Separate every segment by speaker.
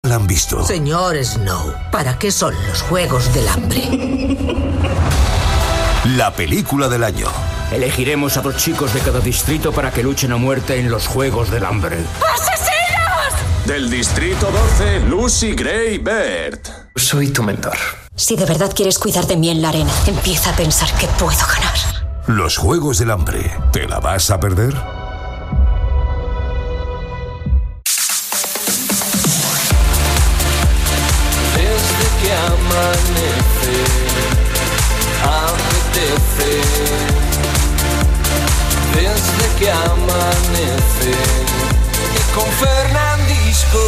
Speaker 1: la han visto.
Speaker 2: Señor Snow, ¿para qué son los Juegos del Hambre?
Speaker 1: La película del año.
Speaker 3: Elegiremos a 2 chicos de cada distrito para que luchen a muerte en los Juegos del Hambre.
Speaker 4: ¡Asesinos! Del distrito 12, Lucy Gray Baird.
Speaker 5: Soy tu mentor.
Speaker 6: Si de verdad quieres cuidar de mí en la arena, empieza a pensar que puedo ganar.
Speaker 1: Los Juegos del Hambre. ¿Te la vas a perder?
Speaker 7: Desde que amanece, apetece. Desde que amanece, y con Fernandisco.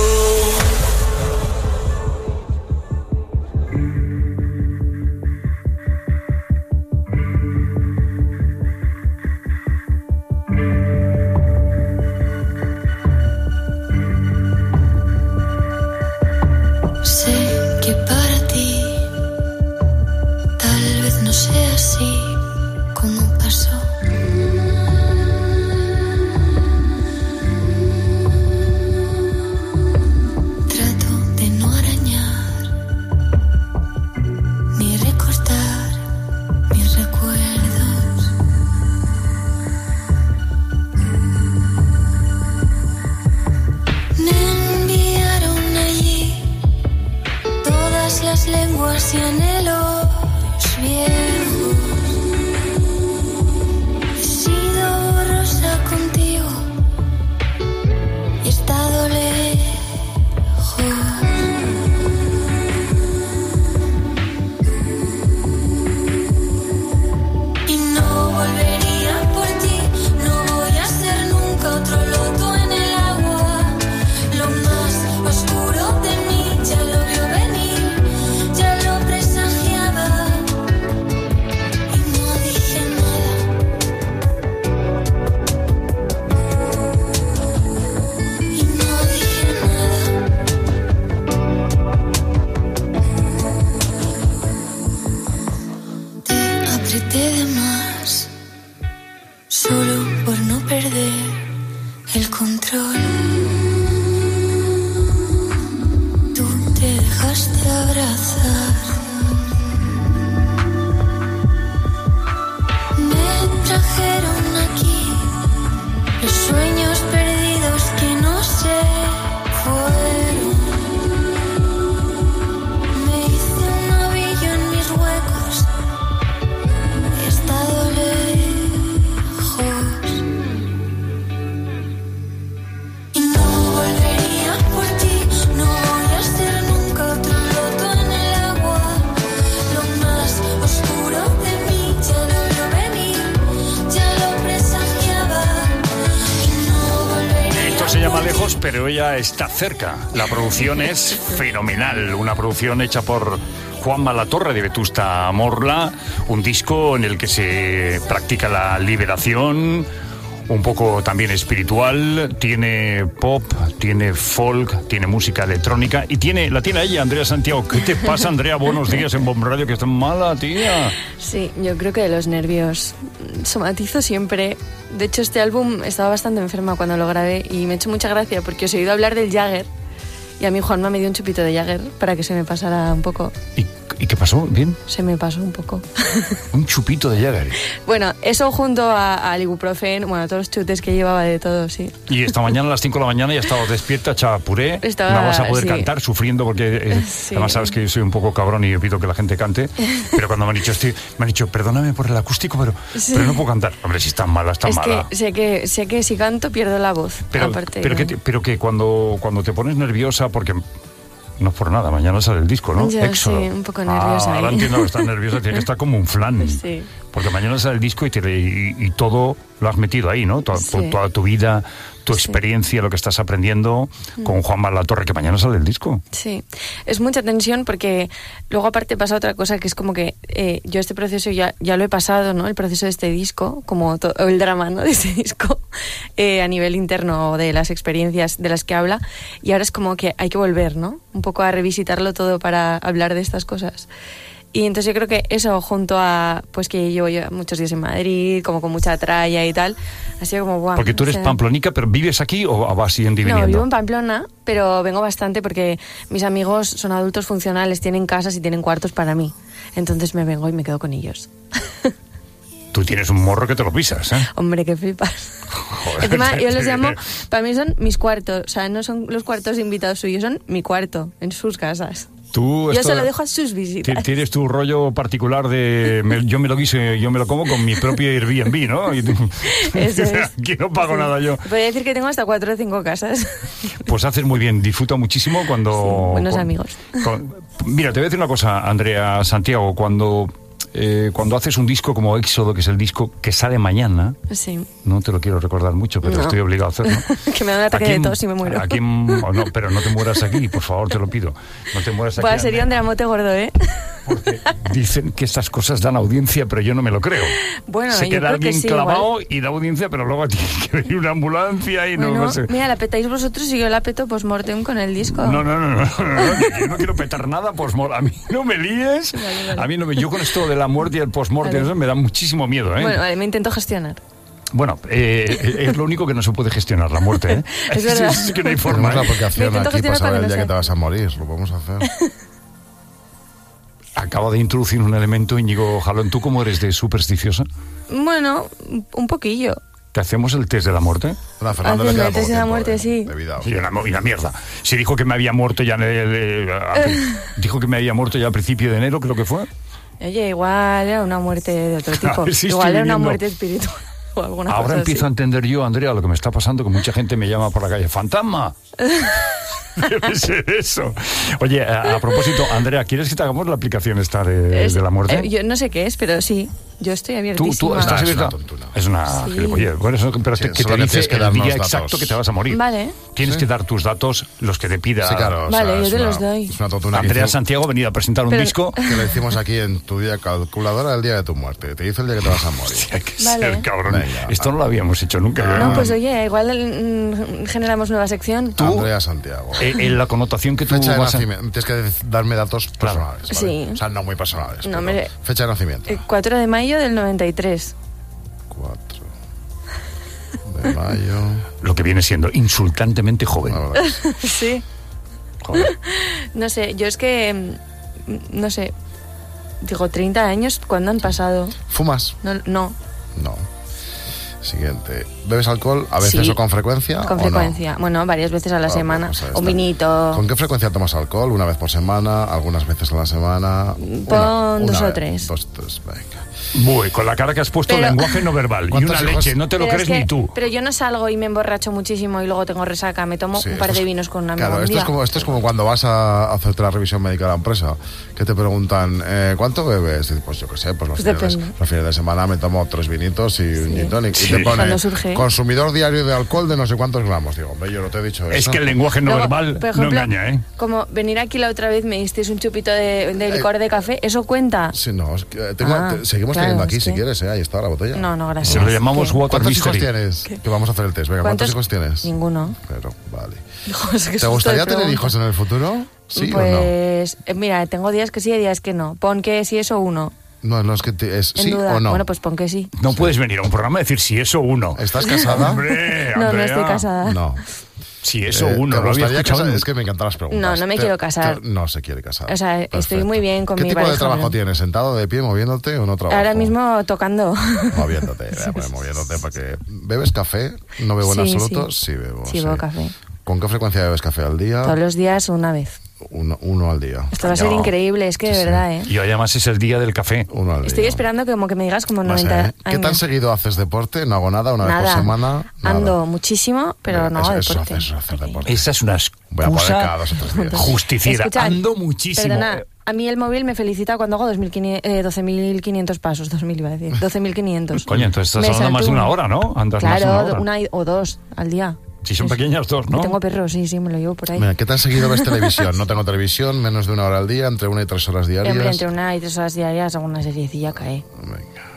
Speaker 8: Sé que para ti tal vez no sea así como pasó. Trato de no arañar ni recortar mis recuerdos. Me enviaron allí todas las lenguas y anhelos viejos. He sido rosa contigo y he estado lejos. Y no volvería por ti, no voy a ser nunca otro loto en el agua. Lo más oscuro de mí ya lo vio venir, ya lo presagiaba y no dije nada. Y no dije nada. Te apreté de más, solo por no perder el control. Tú te dejaste abrazar. Me trajeron aquí los sueños perdidos que no se fueron. Me hice un ovillo en mis huecos. He estado lejos. Y no volvería por ti, no voy a ser nunca otro loto en el agua. Lo más oscuro de mí ya lo vio venir, ya lo presagiaba. Y no volvería.
Speaker 9: Esto se llama Lejos, pero ella está cerca. La producción es fenomenal. Una producción hecha por Juanma Latorre de Vetusta Morla. Un disco en el que se practica la liberación, un poco también espiritual. Tiene pop, tiene folk, tiene música electrónica y la tiene ella, Andrea Santiago. ¿Qué te pasa, Andrea? Buenos días en Bomb Radio, que estás mala, tía.
Speaker 10: Sí, yo creo que de los nervios somatizo siempre. De hecho, este álbum estaba bastante enferma cuando lo grabé y me ha hecho mucha gracia porque os he oído hablar del Jagger y a mí Juanma me dio un chupito de Jagger para que se me pasara un poco.
Speaker 9: ¿Y qué pasó? ¿Bien?
Speaker 10: Se me pasó un poco.
Speaker 9: Un chupito de Jagger.
Speaker 10: Bueno, eso junto al ibuprofeno, bueno, todos los chutes que llevaba de todo, sí.
Speaker 9: Y esta mañana a las 5 de la mañana ya estaba despierta, echaba puré. No vas a poder cantar sufriendo porque
Speaker 10: Sí.
Speaker 9: además sabes que yo soy un poco cabrón y yo pido que la gente cante. Pero cuando me han dicho, perdóname por el acústico, pero no puedo cantar. Hombre, si estás mala, estás mala.
Speaker 10: Que sé que si canto pierdo la voz.
Speaker 9: Pero que cuando te pones nerviosa, porque no es por nada, mañana sale el disco, ¿no?
Speaker 10: Yo
Speaker 9: Éxodo.
Speaker 10: sí, un poco nerviosa.
Speaker 9: Ahora entiendo que estás nerviosa, tiene que estar como un flan.
Speaker 10: Sí.
Speaker 9: Porque mañana sale el disco y todo lo has metido ahí, ¿no? Toda tu vida, tu experiencia, lo que estás aprendiendo con Juanma Latorre, que mañana sale el disco.
Speaker 10: Sí, es mucha tensión porque luego aparte pasa otra cosa que es como que yo este proceso ya lo he pasado, ¿no? El proceso de este disco, como el drama, ¿no? De este disco a nivel interno de las experiencias de las que habla, y ahora es como que hay que volver, ¿no? Un poco a revisitarlo todo para hablar de estas cosas. Y entonces yo creo que eso, junto a pues que llevo yo muchos días en Madrid, como con mucha tralla y tal, ha sido como guau.
Speaker 9: Porque tú eres pamplonica, pero ¿vives aquí o vas yendo y viniendo?
Speaker 10: No, vivo en Pamplona, pero vengo bastante porque mis amigos son adultos funcionales, tienen casas y tienen cuartos para mí. Entonces me vengo y me quedo con ellos.
Speaker 9: Tú tienes un morro que te lo pisas, ¿eh?
Speaker 10: Hombre, qué flipas.
Speaker 9: Joder,
Speaker 10: encima yo los llamo, para mí son mis cuartos, o sea, no son los cuartos invitados suyos, son mi cuarto, en sus casas.
Speaker 9: Yo
Speaker 10: se lo dejo a sus visitas.
Speaker 9: Tienes tu rollo particular de yo me lo guiso, yo me lo como con mi propio Airbnb, ¿no? Y
Speaker 10: Eso es.
Speaker 9: Aquí no pago nada yo.
Speaker 10: Podría decir que tengo hasta 4 o 5 casas.
Speaker 9: Pues haces muy bien, disfruta muchísimo cuando...
Speaker 10: Sí, buenos amigos.
Speaker 9: Mira, te voy a decir una cosa, Andrea Santiago, cuando haces un disco como Éxodo, que es el disco que sale mañana,
Speaker 10: sí.
Speaker 9: No te lo quiero recordar mucho, pero estoy obligado a hacerlo.
Speaker 10: Que me da un ataque de tos y me muero.
Speaker 9: No, pero no te mueras aquí, por favor, te lo pido. No te mueras aquí.
Speaker 10: Pues sería Andrea Mote gordo, ¿eh?
Speaker 9: Porque dicen que estas cosas dan audiencia, pero yo no me lo creo.
Speaker 10: Bueno,
Speaker 9: se
Speaker 10: yo
Speaker 9: queda
Speaker 10: creo
Speaker 9: alguien
Speaker 10: que sí,
Speaker 9: clavado
Speaker 10: igual.
Speaker 9: y da audiencia, pero luego tiene que venir una ambulancia y
Speaker 10: bueno,
Speaker 9: no sé.
Speaker 10: Mira, la petáis vosotros y yo la peto post-mortem con el disco.
Speaker 9: No, yo no quiero petar nada post-mortem. A mí no me líes. Vale. A mí no yo con esto de la muerte y el post-mortem eso me da muchísimo miedo, ¿eh?
Speaker 10: Bueno, vale, me intento gestionar.
Speaker 9: Bueno, es lo único que no se puede gestionar, la muerte, ¿eh?
Speaker 10: Es verdad.
Speaker 9: Es que no hay forma.
Speaker 5: Tenemos la aplicación aquí para saber el día
Speaker 10: no
Speaker 5: que te vas a morir. Lo podemos hacer.
Speaker 9: Acabo de introducir un elemento, Íñigo Jalón. ¿Tú cómo eres de supersticiosa?
Speaker 10: Bueno, un poquillo.
Speaker 9: ¿Te hacemos el test de la muerte?
Speaker 5: A Fernando le queda
Speaker 10: el test de la muerte, sí.
Speaker 9: Y la mierda. Si dijo que me había muerto ya dijo que me había muerto ya a principio de enero, creo que fue.
Speaker 10: Oye, igual era una muerte de otro tipo. Igual era una muerte espiritual o alguna
Speaker 9: Ahora
Speaker 10: cosa
Speaker 9: empiezo
Speaker 10: así.
Speaker 9: a entender yo, Andrea, lo que me está pasando, que mucha gente me llama por la calle ¡fantasma! Debe ser eso. Oye, a propósito, Andrea, ¿quieres que te hagamos la aplicación esta de la muerte?
Speaker 10: Yo no sé qué es, pero sí. Yo estoy abiertísima.
Speaker 9: ¿Tú estás abierta? Es una
Speaker 10: sí.
Speaker 9: gilipollez. Bueno, pero sí, que te dice el día exacto que te vas a morir.
Speaker 10: Vale.
Speaker 9: Tienes que dar tus datos, los que te pida.
Speaker 5: Sí, claro.
Speaker 10: Vale, yo te los doy.
Speaker 5: Es una totuna.
Speaker 9: Andrea Santiago ha venido a presentar un disco.
Speaker 5: Que le hicimos aquí en tu día calculadora del día de tu muerte. Te dice el día que te vas a morir.
Speaker 9: Hostia, hay que
Speaker 10: vale.
Speaker 9: ser cabrón.
Speaker 5: Venga,
Speaker 9: esto no lo habíamos hecho nunca.
Speaker 10: No, pues oye, igual generamos nueva sección.
Speaker 9: ¿Tú?
Speaker 5: Andrea Santiago.
Speaker 9: En la connotación que tú
Speaker 5: fecha de
Speaker 9: vas
Speaker 5: nacimiento. Tienes que darme datos personales. ¿vale?
Speaker 10: Sí.
Speaker 5: O sea, no muy personales.
Speaker 10: No,
Speaker 5: fecha de nacimiento.
Speaker 10: 4 de mayo del 93.
Speaker 5: 4 de mayo.
Speaker 9: Lo que viene siendo insultantemente joven.
Speaker 10: Sí.
Speaker 9: Joder.
Speaker 10: No sé, yo es que... No sé. Digo, 30 años, ¿cuándo han pasado?
Speaker 5: ¿Fumas?
Speaker 10: No.
Speaker 5: Siguiente. ¿Bebes alcohol a veces
Speaker 10: sí.
Speaker 5: o con frecuencia?
Speaker 10: Con frecuencia. No? Bueno, varias veces a la semana.
Speaker 5: Pues
Speaker 10: un vinito.
Speaker 5: ¿Con qué frecuencia tomas alcohol? ¿Una vez por semana? ¿Algunas veces a la semana?
Speaker 10: Pon 2 o 3.
Speaker 5: 2 o 3, venga.
Speaker 9: Uy, con la cara que has puesto, lenguaje no verbal. Y una leche, no te lo crees ni tú.
Speaker 10: Pero yo no salgo y me emborracho muchísimo y luego tengo resaca. Me tomo un par de vinos con un amigo.
Speaker 5: Claro, esto es como cuando vas a hacerte la revisión médica de la empresa, que te preguntan, ¿cuánto bebes? Y pues yo qué sé, pues los fines de semana me tomo 3 vinitos y un gin tonic. Y te pone, consumidor diario de alcohol de no sé cuántos gramos. Digo, hombre, yo no te he dicho eso.
Speaker 9: Es que el lenguaje no verbal por ejemplo, no engaña, ¿eh?
Speaker 10: Como venir aquí la otra vez me disteis un chupito de licor de café, ¿eso cuenta?
Speaker 5: Sí, no, seguimos teniendo aquí, si quieres, ahí está la botella.
Speaker 10: No, gracias.
Speaker 9: Se lo llamamos Water Mystery.
Speaker 5: ¿Cuántos hijos tienes? Que vamos a hacer el test. Venga, ¿cuántos hijos tienes?
Speaker 10: Ninguno.
Speaker 5: Pero, vale.
Speaker 10: ¿Te
Speaker 5: gustaría tener hijos en el futuro? ¿Sí
Speaker 10: pues,
Speaker 5: o no?
Speaker 10: Mira, tengo días que sí y días que no. Pon que sí es o uno.
Speaker 5: No, es que es sí o no.
Speaker 10: Bueno, pues pon que sí.
Speaker 9: No puedes venir a un programa y decir si eso uno.
Speaker 5: ¿Estás casada?
Speaker 9: Hombre,
Speaker 10: no estoy casada.
Speaker 5: No.
Speaker 9: Si eso uno,
Speaker 5: lo había escuchado. Es que me encantan las preguntas.
Speaker 10: No me quiero casar.
Speaker 5: No se quiere casar.
Speaker 10: O sea, perfecto. Estoy muy bien con mi pareja.
Speaker 5: ¿Qué tipo de trabajo tienes? ¿Sentado, de pie, moviéndote o no trabajo?
Speaker 10: Ahora mismo tocando.
Speaker 5: Moviéndote, moviéndote, porque... ¿Bebes café? ¿No bebo en absoluto? Sí bebo.
Speaker 10: Sí, bebo café.
Speaker 5: ¿Con qué frecuencia bebes café al día?
Speaker 10: Todos los días, una vez.
Speaker 5: Uno al día.
Speaker 10: Esto va a ser increíble, es que de verdad, ¿eh?
Speaker 9: Y además es el día del café.
Speaker 5: Uno al día.
Speaker 10: Estoy esperando que me digas como 90 años.
Speaker 5: ¿Qué tan seguido haces deporte? ¿No hago nada? ¿Una vez por semana?
Speaker 10: Nada. Ando muchísimo, pero no hago deporte.
Speaker 5: Eso hacer deporte.
Speaker 9: Esa es una excusa justiciera.
Speaker 10: Escucha,
Speaker 9: ando muchísimo.
Speaker 10: Perdona, a mí el móvil me felicita cuando hago 12.500 pasos. 2.000 iba a decir. 12.500.
Speaker 9: Coño, entonces estás hablando más de una hora, ¿no? Andas
Speaker 10: claro,
Speaker 9: más de
Speaker 10: una o dos al día.
Speaker 9: Si son pequeñas, 2, ¿no?
Speaker 10: Yo tengo perros, sí, me lo llevo por ahí.
Speaker 5: Mira, ¿qué tan seguido ves televisión? No tengo televisión, menos de 1 hora al día, entre 1 y 3 horas diarias.
Speaker 10: Entre 1 y 3 horas diarias hago una seriecilla cae.
Speaker 5: Venga.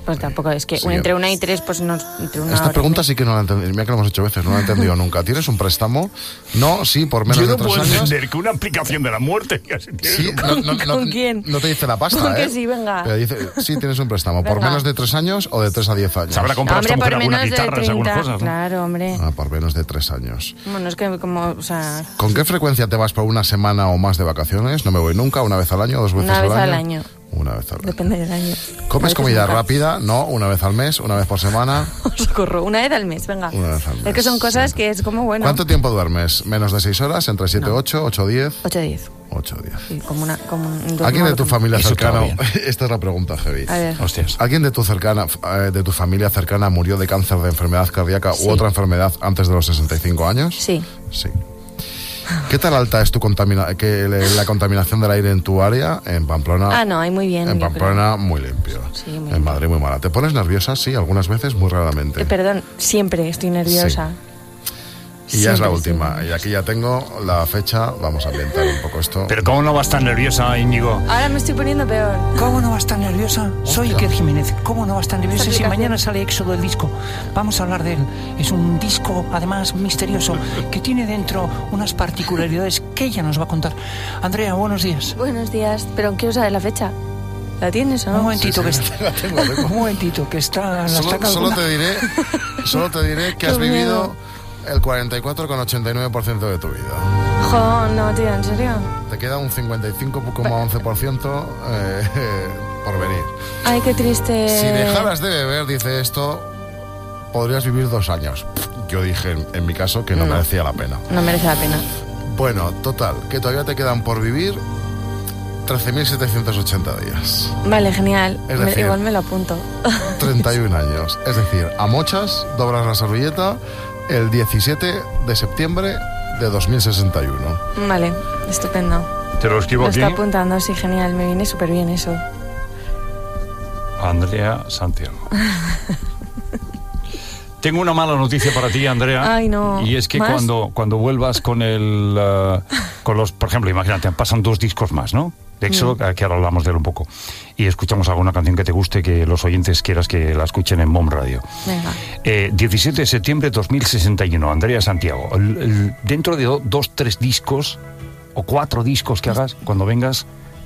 Speaker 10: Pues tampoco, es que entre 1 y 3, pues no... Entre una
Speaker 5: Esta pregunta sí que no la he entendido. Mira que lo hemos hecho veces, no la he entendido nunca. ¿Tienes un préstamo? No, sí, por menos de 3 años.
Speaker 9: Yo no puedo entender que una aplicación de la muerte...
Speaker 5: Sí,
Speaker 10: ¿Con quién?
Speaker 5: No te dice la pasta,
Speaker 10: ¿Con que sí, venga?
Speaker 5: Pero dice, sí, tienes un préstamo. ¿Por menos de 3 años o de 3 a 10 años?
Speaker 9: ¿Se habrá comprado esta mujer alguna guitarra, algunas cosas? ¿No?
Speaker 10: Claro, hombre.
Speaker 5: Por menos de 3 años.
Speaker 10: Bueno, es que como, o sea...
Speaker 5: ¿Con qué frecuencia te vas por una semana o más de vacaciones? No me voy nunca, ¿una vez al año, 2 veces al año?
Speaker 10: Una vez al año.
Speaker 5: Una vez al año.
Speaker 10: Depende del año.
Speaker 5: ¿Comes comida rápida? No, una vez al mes, una vez por semana.
Speaker 10: Socorro, una vez al mes, venga.
Speaker 5: Una vez al mes.
Speaker 10: Es que son cosas que es como, bueno...
Speaker 5: ¿Cuánto tiempo duermes? ¿Menos de 6 horas? ¿Entre 7 y 8? ¿8 o 10?
Speaker 10: 8 o 10.
Speaker 5: 8 o 10.
Speaker 10: Sí, como un
Speaker 5: ¿Alguien de tu familia cercana? Esta es la pregunta, heavy.
Speaker 10: A ver.
Speaker 9: Hostias.
Speaker 5: ¿Alguien de tu familia cercana murió de cáncer, de enfermedad cardíaca u otra enfermedad antes de los 65 años?
Speaker 10: Sí.
Speaker 5: Sí. ¿Qué tal alta es la contaminación del aire en tu área? En Pamplona.
Speaker 10: No, hay muy bien.
Speaker 5: En Pamplona, muy limpio.
Speaker 10: Sí, muy
Speaker 5: en Madrid, muy mala. ¿Te pones nerviosa? Sí, algunas veces, muy raramente.
Speaker 10: Perdón, siempre estoy nerviosa.
Speaker 5: Sí. Y ya es la última. Y aquí ya tengo la fecha. Vamos a ambientar un poco esto.
Speaker 9: Pero ¿cómo no vas tan nerviosa, Íñigo?
Speaker 10: Ahora me estoy poniendo peor.
Speaker 11: ¿Cómo no vas tan nerviosa? Soy Iker Jiménez. ¿Cómo no vas tan nerviosa si mañana sale Éxodo el disco? Vamos a hablar de él. Es un disco, además, misterioso, que tiene dentro unas particularidades que ella nos va a contar. Andrea, buenos días.
Speaker 10: Buenos días. ¿Pero quiero saber la fecha? ¿La tienes o no?
Speaker 11: Un momentito,
Speaker 5: sí, la tengo.
Speaker 11: Un momentito, que está...
Speaker 5: Solo te diré que has vivido... el 44,89% de tu vida.
Speaker 10: No, tío, ¿en serio?
Speaker 5: Te queda un 55,11% por venir.
Speaker 10: Ay, qué triste.
Speaker 5: Si dejaras de beber, dice esto, podrías vivir 2 años. Yo dije, en mi caso, que no merecía la pena.
Speaker 10: No merece la pena.
Speaker 5: Bueno, total, que todavía te quedan por vivir 13.780 días.
Speaker 10: Vale, genial.
Speaker 5: Es decir,
Speaker 10: igual me lo apunto.
Speaker 5: 31 años. Es decir, a mochas, doblas la servilleta el 17 de septiembre de 2061.
Speaker 10: Vale, estupendo.
Speaker 9: Te lo escribo aquí.
Speaker 10: Lo está apuntando, sí, genial. Me viene súper bien eso.
Speaker 9: Andrea Santiago. Tengo una mala noticia para ti, Andrea.
Speaker 10: Ay, no.
Speaker 9: Y es que cuando vuelvas con con los, por ejemplo, imagínate, pasan 2 discos más, ¿no? De Éxodo, que ahora hablamos de él un poco. Y escuchamos alguna canción que te guste, que los oyentes quieras que la escuchen en Mom Radio.
Speaker 10: Venga.
Speaker 9: 17 de septiembre de 2061, Andrea Santiago. Dentro de 2, 3 discos, o 4 discos que hagas, cuando vengas,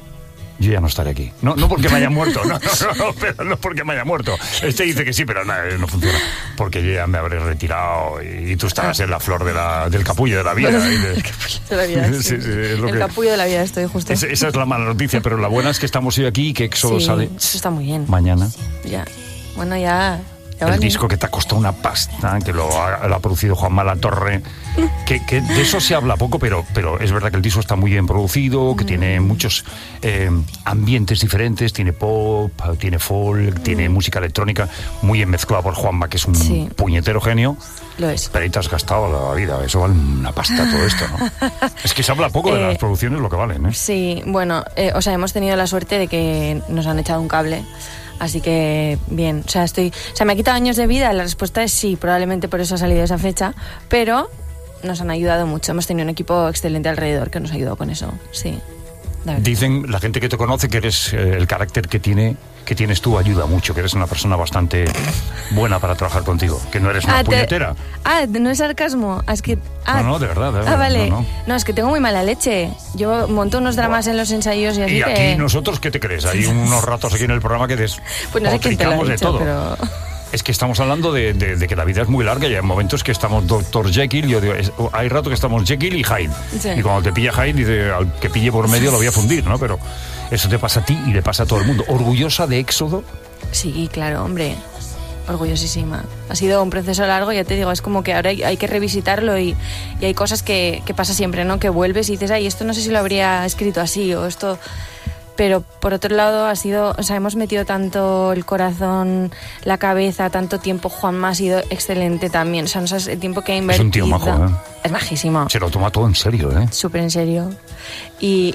Speaker 9: yo ya no estaré aquí. No porque me haya muerto, pero no porque me haya muerto. Este dice que sí, pero no funciona. Porque yo ya me habré retirado y tú estarás en la flor del capullo de la vida.
Speaker 10: El capullo de la vida, sí. El capullo de la vida estoy justo.
Speaker 9: Esa es la mala noticia, pero la buena es que estamos hoy aquí y que Éxodo sale...
Speaker 10: Eso está muy bien.
Speaker 9: Mañana.
Speaker 10: Ya. Bueno, ya
Speaker 9: el disco que te ha costado una pasta, que lo ha producido Juanma Latorre, que de eso se habla poco, pero es verdad que el disco está muy bien producido, que tiene muchos ambientes diferentes, tiene pop, tiene folk, tiene música electrónica, muy bien mezclada por Juanma, que es un puñetero genio.
Speaker 10: Lo es.
Speaker 9: Pero ahí te has gastado la vida, eso vale una pasta todo esto, ¿no? Es que se habla poco de las producciones, lo que valen, ¿eh?
Speaker 10: Sí, bueno, hemos tenido la suerte de que nos han echado un cable. Así que, bien, me ha quitado años de vida. La respuesta es sí, probablemente por eso ha salido esa fecha, pero nos han ayudado mucho. Hemos tenido un equipo excelente alrededor que nos ha ayudado con eso, sí.
Speaker 9: Dicen la gente que te conoce que eres el carácter que tienes tú ayuda mucho, que eres una persona bastante buena para trabajar contigo, que no eres una puñetera.
Speaker 10: No es sarcasmo, es que...
Speaker 9: No, de verdad.
Speaker 10: Vale. No, es que tengo muy mala leche. Yo monto unos dramas en los ensayos y así.
Speaker 9: Y aquí nosotros, ¿qué te crees? Hay unos ratos aquí en el programa que
Speaker 10: pues no sé quién te lo ha dicho,
Speaker 9: de todo.
Speaker 10: Pero...
Speaker 9: Es que estamos hablando de que la vida es muy larga y hay momentos que estamos Dr. Jekyll, yo digo, hay rato que estamos Jekyll y Hyde. Sí. Y cuando te pilla Hyde, dice, al que pille por medio lo voy a fundir, ¿no? Pero eso te pasa a ti y le pasa a todo el mundo. ¿Orgullosa de Éxodo?
Speaker 10: Sí, claro, hombre. Orgullosísima. Ha sido un proceso largo, ya te digo, es como que ahora hay que revisitarlo y hay cosas que pasa siempre, ¿no? Que vuelves y dices, ay, esto no sé si lo habría escrito así o esto... Pero por otro lado hemos metido tanto el corazón, la cabeza, tanto tiempo. Juanma ha sido excelente también. No sabes el tiempo que ha invertido.
Speaker 9: Es un tío majo, ¿eh?
Speaker 10: Es majísimo.
Speaker 9: Se lo toma todo en serio, ¿eh?
Speaker 10: Súper en serio. Y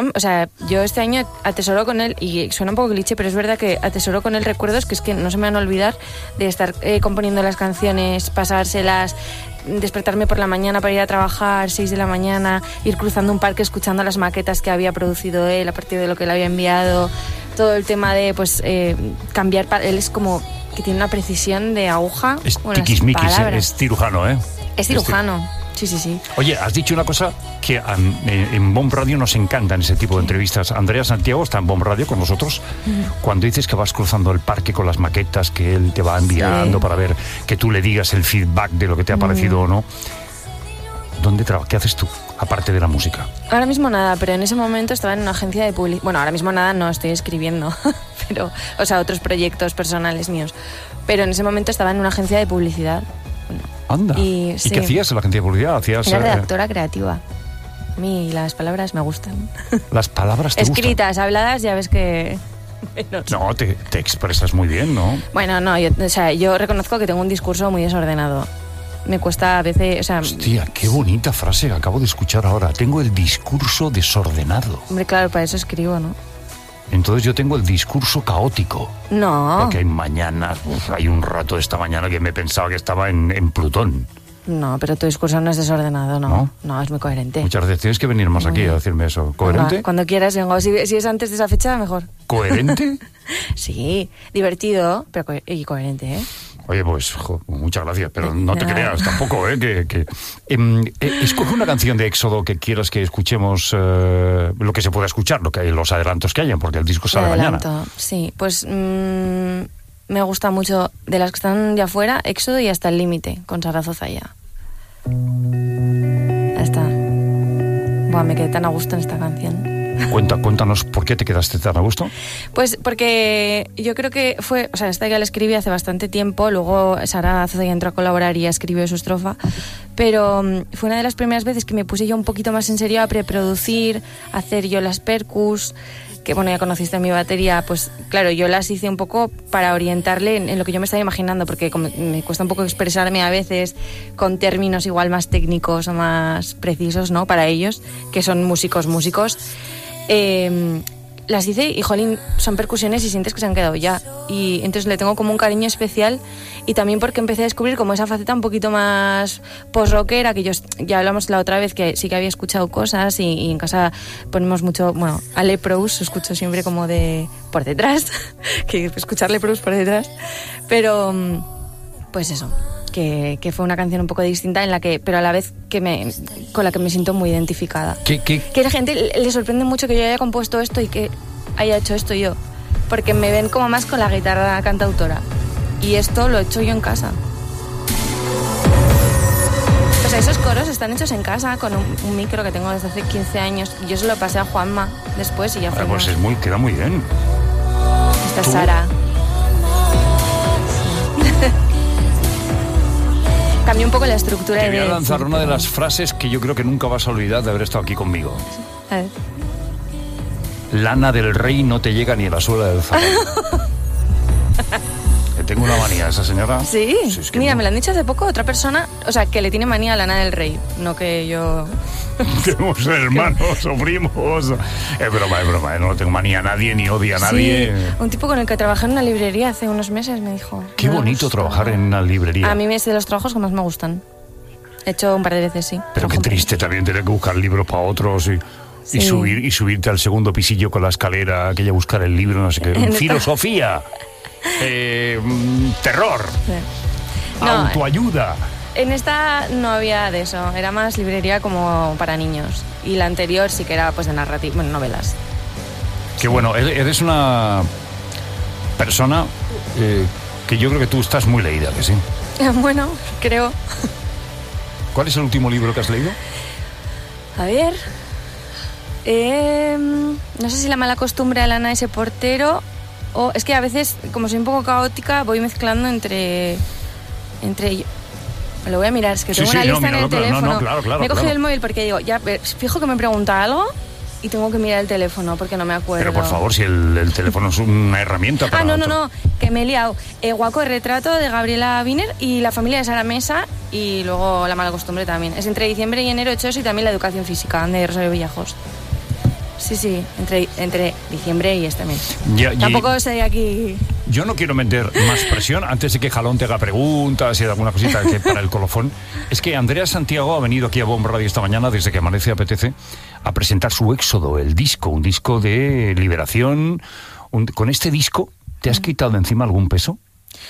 Speaker 10: yo este año atesoro con él, y suena un poco cliché, pero es verdad que atesoro con él recuerdos que es que no se me van a olvidar de estar componiendo las canciones, pasárselas, despertarme por la mañana para ir a trabajar, 6 de la mañana, ir cruzando un parque escuchando las maquetas que había producido él a partir de lo que le había enviado. todo el tema de pues cambiar, él es como que tiene una precisión de aguja.
Speaker 9: Es tiquismiquis, es cirujano, ¿eh?
Speaker 10: Es cirujano. Sí.
Speaker 9: Oye, has dicho una cosa que en BOM Radio nos encantan ese tipo de entrevistas. Andrea Santiago está en BOM Radio con nosotros. Cuando dices que vas cruzando el parque con las maquetas que él te va enviando para ver, que tú le digas el feedback de lo que te ha parecido o no. ¿Qué haces tú, aparte de la música?
Speaker 10: Ahora mismo nada, pero en ese momento estaba en una agencia de publicidad. Bueno, ahora mismo nada, no, estoy escribiendo. Pero, o sea, otros proyectos personales míos. Pero en ese momento estaba en una agencia de publicidad.
Speaker 9: Anda. ¿Y qué hacías en la agencia de publicidad?
Speaker 10: Era redactora creativa. A mí las palabras me gustan.
Speaker 9: ¿Las palabras te gustan?
Speaker 10: Escritas, habladas, ya ves que...
Speaker 9: No, te expresas muy bien, ¿no?
Speaker 10: Bueno, no, yo reconozco que tengo un discurso muy desordenado. Me cuesta a veces, o sea...
Speaker 9: Hostia, qué bonita frase acabo de escuchar ahora. Tengo el discurso desordenado.
Speaker 10: Hombre, claro, para eso escribo, ¿no?
Speaker 9: Entonces yo tengo el discurso caótico.
Speaker 10: No.
Speaker 9: Porque hay un rato esta mañana que me pensaba que estaba en Plutón.
Speaker 10: No, pero tu discurso no es desordenado, ¿no? No, es muy coherente.
Speaker 9: Muchas veces tienes que venir más aquí a decirme eso. ¿Coherente?
Speaker 10: Cuando quieras vengo. Si es antes de esa fecha, mejor.
Speaker 9: ¿Coherente?
Speaker 10: Sí, divertido, pero y coherente, ¿eh?
Speaker 9: Oye, pues, muchas gracias, pero no te creas tampoco, ¿eh? Escoge una canción de Éxodo que quieras que escuchemos, lo que se pueda escuchar, los adelantos que hayan, porque el disco sale mañana.
Speaker 10: Sí, pues me gusta mucho, de las que están de afuera, Éxodo y Hasta el Límite, con Zaragoza ya. Ya está. Buah, me quedé tan a gusto en esta canción.
Speaker 9: Cuéntanos, ¿por qué te quedaste tan a gusto?
Speaker 10: Pues porque yo creo que esta ya la escribí hace bastante tiempo, luego Sara Zozoya entró a colaborar y escribió su estrofa, pero fue una de las primeras veces que me puse yo un poquito más en serio a preproducir, a hacer yo las percus, que bueno, ya conociste mi batería, pues claro, yo las hice un poco para orientarle en lo que yo me estaba imaginando, porque me cuesta un poco expresarme a veces con términos igual más técnicos o más precisos, ¿no? Para ellos, que son músicos. Las hice y, jolín, son percusiones y sientes que se han quedado ya. Y entonces le tengo como un cariño especial, y también porque empecé a descubrir como esa faceta un poquito más post-rockera, que ya hablamos la otra vez, que sí que había escuchado cosas y en casa ponemos mucho, bueno, a Leprous escucho siempre como de por detrás, que escuchar Leprous por detrás. Pero, pues eso, que fue una canción un poco distinta pero a la vez con la que me siento muy identificada. Que a la gente le sorprende mucho que yo haya compuesto esto y que haya hecho esto yo, porque me ven como más con la guitarra cantautora, y esto lo he hecho yo en casa. O sea, esos coros están hechos en casa con un micro que tengo desde hace 15 años, y yo se lo pasé a Juanma después y ya fue.
Speaker 9: Pues queda muy bien.
Speaker 10: Esta es Sara. Cambió un poco la estructura.
Speaker 9: Te voy a lanzar una de las frases que yo creo que nunca vas a olvidar de haber estado aquí conmigo.
Speaker 10: A ver.
Speaker 9: Lana del Rey no te llega ni a la suela del zapato. Que tengo una manía a esa señora.
Speaker 10: Sí, es que mira, me lo han dicho hace poco otra persona, o sea, que le tiene manía a Lana del Rey, no que yo...
Speaker 9: Tenemos hermanos o primos. Es broma, no tengo manía a nadie ni odio a nadie.
Speaker 10: Sí, un tipo con el que trabajé en una librería hace unos meses me dijo...
Speaker 9: Qué bonito trabajar en una librería.
Speaker 10: A mí es de los trabajos que más me gustan. He hecho un par de veces, sí.
Speaker 9: Pero qué triste también tener que buscar libros para otros y subirte al segundo pisillo con la escalera, aquella buscar el libro, no sé qué. Filosofía. Terror. Sí. Autoayuda.
Speaker 10: En esta no había de eso, era más librería como para niños. Y la anterior sí que era pues de narrativa, bueno, novelas.
Speaker 9: Qué bueno, eres una persona que yo creo que tú estás muy leída, ¿que sí?
Speaker 10: Bueno, creo.
Speaker 9: ¿Cuál es el último libro que has leído?
Speaker 10: A ver... no sé si La mala costumbre de Lana ese portero, o es que a veces, como soy un poco caótica, voy mezclando entre me lo voy a mirar, es que tengo una lista en el teléfono.
Speaker 9: Claro,
Speaker 10: me he cogido el móvil porque digo, ya, fijo que me pregunta algo y tengo que mirar el teléfono porque no me acuerdo.
Speaker 9: Pero por favor, si el teléfono es una herramienta para...
Speaker 10: No, que me he liado. Guaco, el retrato de Gabriela Wiener y La familia de Sara Mesa, y luego La mala costumbre también. Es entre diciembre y enero he hecho eso, y también La educación física de Rosario Villajos. Sí, entre diciembre y este mes. Tampoco estoy aquí...
Speaker 9: Yo no quiero meter más presión antes de que Jalón te haga preguntas y alguna cosita que para el colofón. Es que Andrea Santiago ha venido aquí a BOM Radio esta mañana, desde que amanece apetece, a presentar su Éxodo, el disco, un disco de liberación, ¿Con este disco te has quitado de encima algún peso?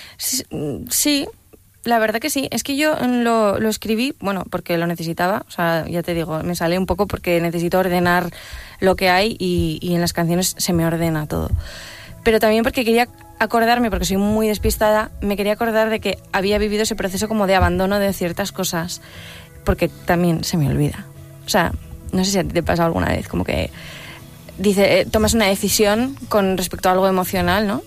Speaker 10: Sí, la verdad que sí. Es que yo lo escribí, bueno, porque lo necesitaba. O sea, ya te digo, me sale un poco porque necesito ordenar lo que hay y en las canciones se me ordena todo. Pero también porque quería acordarme, porque soy muy despistada, me quería acordar de que había vivido ese proceso como de abandono de ciertas cosas, porque también se me olvida. O sea, no sé si a ti te pasa alguna vez, como que tomas una decisión con respecto a algo emocional, ¿no?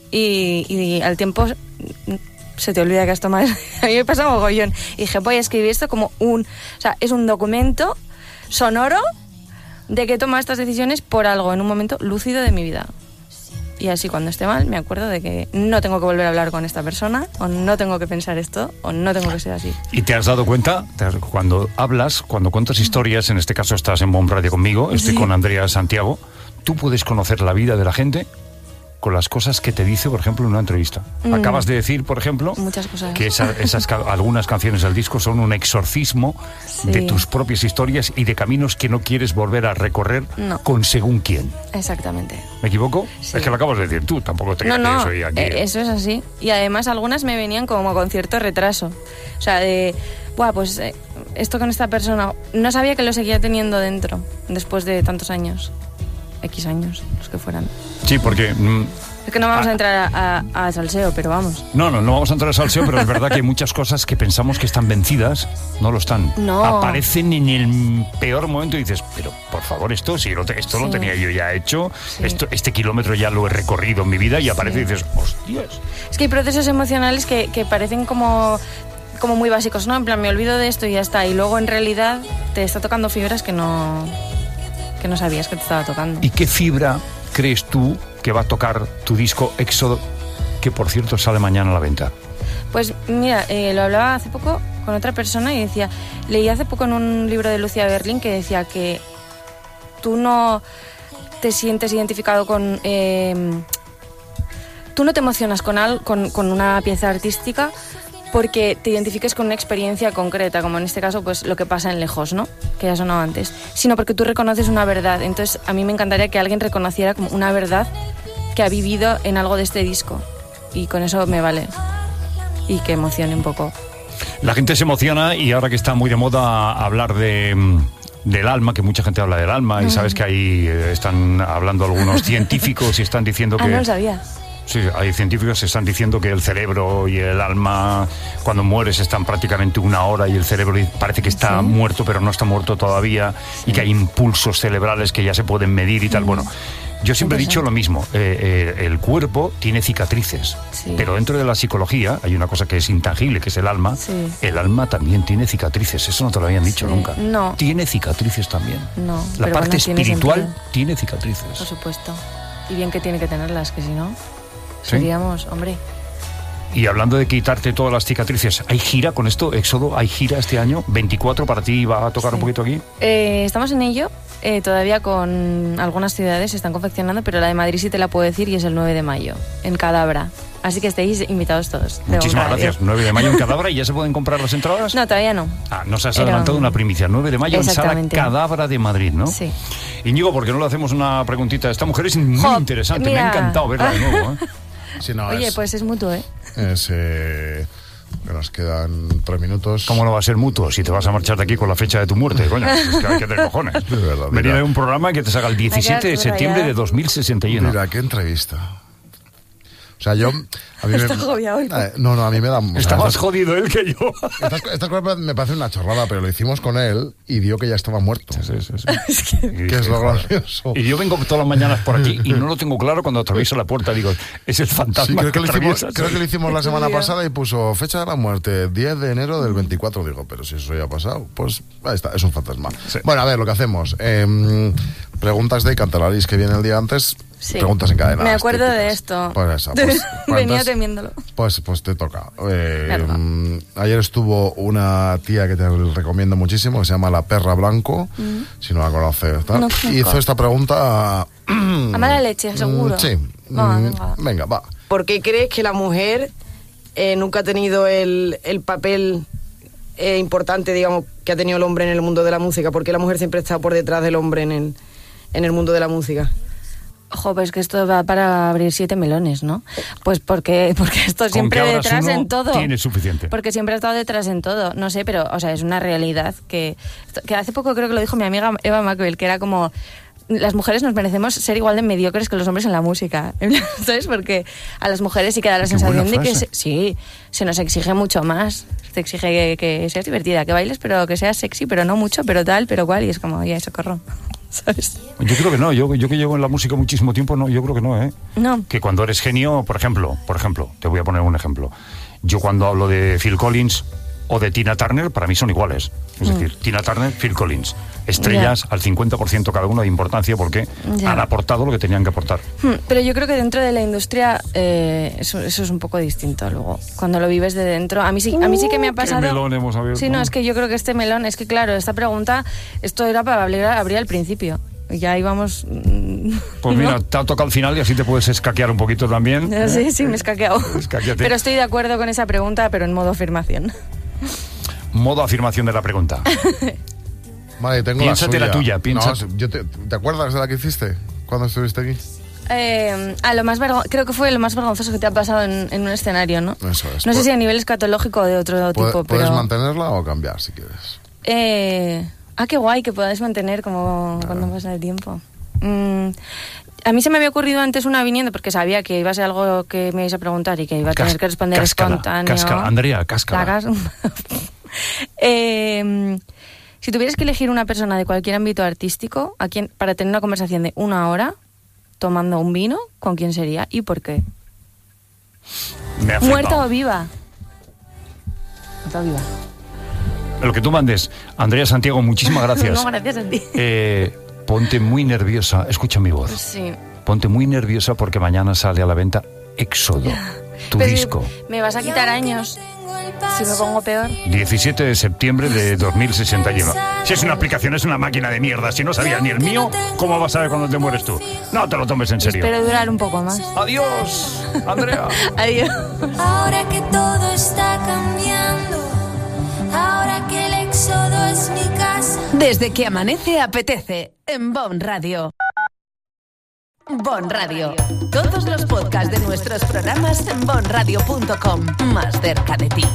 Speaker 10: Y al tiempo se te olvida que has tomado. A mí me pasa mogollón. Y dije, voy a escribir esto como o sea, es un documento sonoro de que he tomado estas decisiones por algo en un momento lúcido de mi vida. Y así cuando esté mal me acuerdo de que no tengo que volver a hablar con esta persona, o no tengo que pensar esto, o no tengo que ser así.
Speaker 9: ¿Y te has dado cuenta, cuando hablas, cuando cuentas historias, en este caso estás en Bon Radio conmigo, estoy con Andrea Santiago, tú puedes conocer la vida de la gente con las cosas que te dice, por ejemplo, en una entrevista? Acabas de decir, por ejemplo,
Speaker 10: muchas cosas,
Speaker 9: que algunas canciones del disco son un exorcismo de tus propias historias y de caminos que no quieres volver a recorrer con según quién.
Speaker 10: Exactamente.
Speaker 9: ¿Me equivoco? Sí. Es que lo acabas de decir tú, tampoco te crees eso y aquí.
Speaker 10: Eso es así. Y además algunas me venían como con cierto retraso. O sea, pues esto con esta persona, no sabía que lo seguía teniendo dentro después de tantos años. X años, los que fueran.
Speaker 9: Sí, porque...
Speaker 10: es que no vamos a entrar a salseo, pero vamos.
Speaker 9: No vamos a entrar a salseo, pero es verdad que hay muchas cosas que pensamos que están vencidas, no lo están.
Speaker 10: No.
Speaker 9: Aparecen en el peor momento y dices, pero por favor, esto lo tenía yo ya hecho, este kilómetro ya lo he recorrido en mi vida, y aparece y dices, hostias.
Speaker 10: Es que hay procesos emocionales que parecen como muy básicos, ¿no? En plan, me olvido de esto y ya está. Y luego en realidad te está tocando fibras que no sabías que te estaba tocando.
Speaker 9: ¿Y qué fibra crees tú que va a tocar tu disco Éxodo, que por cierto sale mañana a la venta?
Speaker 10: Pues mira, lo hablaba hace poco con otra persona y leí hace poco en un libro de Lucia Berlin que decía que tú no te sientes identificado con... tú no te emocionas con una pieza artística porque te identifiques con una experiencia concreta, como en este caso pues lo que pasa en Lejos, ¿no? Que ya sonó antes, sino porque tú reconoces una verdad. Entonces a mí me encantaría que alguien reconociera como una verdad que ha vivido en algo de este disco, y con eso me vale, y que emocione un poco.
Speaker 9: La gente se emociona, y ahora que está muy de moda hablar del alma, que mucha gente habla del alma, y sabes que ahí están hablando algunos científicos y están diciendo que...
Speaker 10: no lo sabía.
Speaker 9: Sí, hay científicos que están diciendo que el cerebro y el alma, cuando mueres, están prácticamente una hora, y el cerebro parece que está muerto, pero no está muerto todavía, y que hay impulsos cerebrales que ya se pueden medir y tal. Bueno, yo siempre he dicho lo mismo, el cuerpo tiene cicatrices, pero dentro de la psicología hay una cosa que es intangible, que es el alma. El alma también tiene cicatrices, eso no te lo habían dicho nunca.
Speaker 10: No.
Speaker 9: Tiene cicatrices también.
Speaker 10: No.
Speaker 9: La parte espiritual tiene cicatrices.
Speaker 10: Por supuesto. Y bien que tiene que tenerlas, que si no... seríamos, hombre.
Speaker 9: Y hablando de quitarte todas las cicatrices, ¿hay gira con esto, Éxodo? ¿Hay gira este año? ¿24 para ti va a tocar un poquito aquí?
Speaker 10: Estamos en ello, todavía con algunas ciudades se están confeccionando, pero la de Madrid sí te la puedo decir, y es el 9 de mayo, en Cadabra. Así que estéis invitados todos.
Speaker 9: Muchísimas gracias. 9 de mayo en Cadabra, ¿y ya se pueden comprar las entradas?
Speaker 10: No, todavía no.
Speaker 9: Nos has adelantado una primicia. 9 de mayo en Sala Cadabra de Madrid, ¿no?
Speaker 10: Sí.
Speaker 9: Íñigo, ¿por qué no le hacemos una preguntita? Esta mujer es muy interesante, mira. Me ha encantado verla de nuevo,
Speaker 5: Sí, no,
Speaker 10: oye, pues es mutuo, ¿eh?
Speaker 5: Que nos quedan 3 minutos.
Speaker 9: ¿Cómo no va a ser mutuo si te vas a marchar de aquí con la fecha de tu muerte? Coño, es que hay que tener cojones. Es verdad, venir a un programa que te salga el 17 de septiembre de 2061.
Speaker 5: Mira, qué entrevista. O sea, yo... A mí
Speaker 10: Está jodido hoy.
Speaker 5: No, a mí me da...
Speaker 9: Está más jodido él que yo.
Speaker 5: Esta cosa me parece una chorrada, pero lo hicimos con él y vio que ya estaba muerto.
Speaker 9: Sí.
Speaker 5: Que es lo gracioso.
Speaker 9: Y yo vengo todas las mañanas por aquí y no lo tengo claro cuando atravieso la puerta. Digo, es el fantasma
Speaker 5: creo que lo hicimos la semana pasada y puso fecha de la muerte, 10 de enero del 24. Digo, pero si eso ya ha pasado, pues ahí está, es un fantasma. Sí. Bueno, a ver, lo que hacemos. Preguntas de Cantalaris, que viene el día antes.
Speaker 10: Sí.
Speaker 5: Preguntas encadenadas.
Speaker 10: Me acuerdo
Speaker 5: típicas.
Speaker 10: De esto.
Speaker 5: Pues esa,
Speaker 10: venía temiéndolo.
Speaker 5: Pues te toca. Ayer estuvo una tía que te recomiendo muchísimo, que se llama La Perra Blanco, si no la conoces. No, hizo esta pregunta...
Speaker 10: A mala leche, seguro.
Speaker 5: Sí. Venga, va.
Speaker 12: ¿Por qué crees que la mujer nunca ha tenido el papel importante, digamos, que ha tenido el hombre en el mundo de la música? ¿Por qué la mujer siempre está por detrás del hombre en el mundo de la música?
Speaker 10: Jo, pues que esto va para abrir 7 melones, ¿no? Pues porque esto siempre detrás en todo.
Speaker 9: Tiene suficiente.
Speaker 10: Porque siempre ha estado detrás en todo. No sé, pero, o sea, es una realidad que hace poco creo que lo dijo mi amiga Eva Macbel, que era como... Las mujeres nos merecemos ser igual de mediocres que los hombres en la música. ¿Sabes? Porque a las mujeres sí que da la sensación de que se nos exige mucho más. Se exige que seas divertida, que bailes, pero que seas sexy, pero no mucho, pero tal, pero cual. Y es como, ya, socorro. ¿Sabes?
Speaker 9: Yo creo que no. Yo que llevo en la música muchísimo tiempo, no, yo creo que no, ¿eh?
Speaker 10: No.
Speaker 9: Que cuando eres genio, por ejemplo, te voy a poner un ejemplo. Yo cuando hablo de Phil Collins o de Tina Turner, para mí son iguales. Es decir, Tina Turner, Phil Collins. Estrellas al 50% cada uno de importancia porque han aportado lo que tenían que aportar.
Speaker 10: Pero yo creo que dentro de la industria eso es un poco distinto luego. Cuando lo vives de dentro. A mí sí que me ha pasado...
Speaker 9: ¿Qué melón hemos abierto?
Speaker 10: Sí, no, es que yo creo que este melón... Es que claro, esta pregunta, esto era para abrir al principio. Ya íbamos...
Speaker 9: Pues mira, te ha tocado al final y así te puedes escaquear un poquito también.
Speaker 10: Sí, me he escaqueado. Pero estoy de acuerdo con esa pregunta, pero en modo afirmación.
Speaker 9: Modo afirmación de la pregunta.
Speaker 5: Vale, tengo
Speaker 9: Piénsate la tuya.
Speaker 5: No, ¿te acuerdas de la que hiciste cuando estuviste aquí?
Speaker 10: Creo que fue lo más vergonzoso que te ha pasado en un escenario, ¿no?
Speaker 5: Eso es.
Speaker 10: No sé si a nivel escatológico o de otro tipo,
Speaker 5: ¿Puedes
Speaker 10: pero...
Speaker 5: mantenerla o cambiar si quieres?
Speaker 10: Qué guay que podáis mantener como cuando pasa el tiempo. A mí se me había ocurrido antes una viniendo porque sabía que iba a ser algo que me ibais a preguntar y que iba a tener que responder espontáneo.
Speaker 9: Andrea, cáscara.
Speaker 10: Si tuvieras que elegir una persona de cualquier ámbito artístico para tener una conversación de 1 hora tomando un vino, ¿con quién sería y por qué? ¿Muerta o viva? Muerta o viva.
Speaker 9: Lo que tú mandes. Andrea Santiago, muchísimas gracias.
Speaker 10: No, gracias a ti.
Speaker 9: Ponte muy nerviosa. Escucha mi voz.
Speaker 10: Sí.
Speaker 9: Ponte muy nerviosa porque mañana sale a la venta Éxodo, tu disco.
Speaker 10: Me vas a quitar años si me pongo peor.
Speaker 9: 17 de septiembre de 2061. Si es una aplicación, es una máquina de mierda. Si no sabías ni el mío, ¿cómo vas a saber cuándo te mueres tú? No te lo tomes en serio.
Speaker 10: Espero durar un poco más.
Speaker 9: Adiós, Andrea.
Speaker 10: Adiós.
Speaker 8: Ahora que todo está cambiando, ahora que el éxodo es mi casa.
Speaker 2: Desde que amanece apetece en Bon Radio. Bon Radio. Todos los podcasts de nuestros programas en bonradio.com. Más cerca de ti.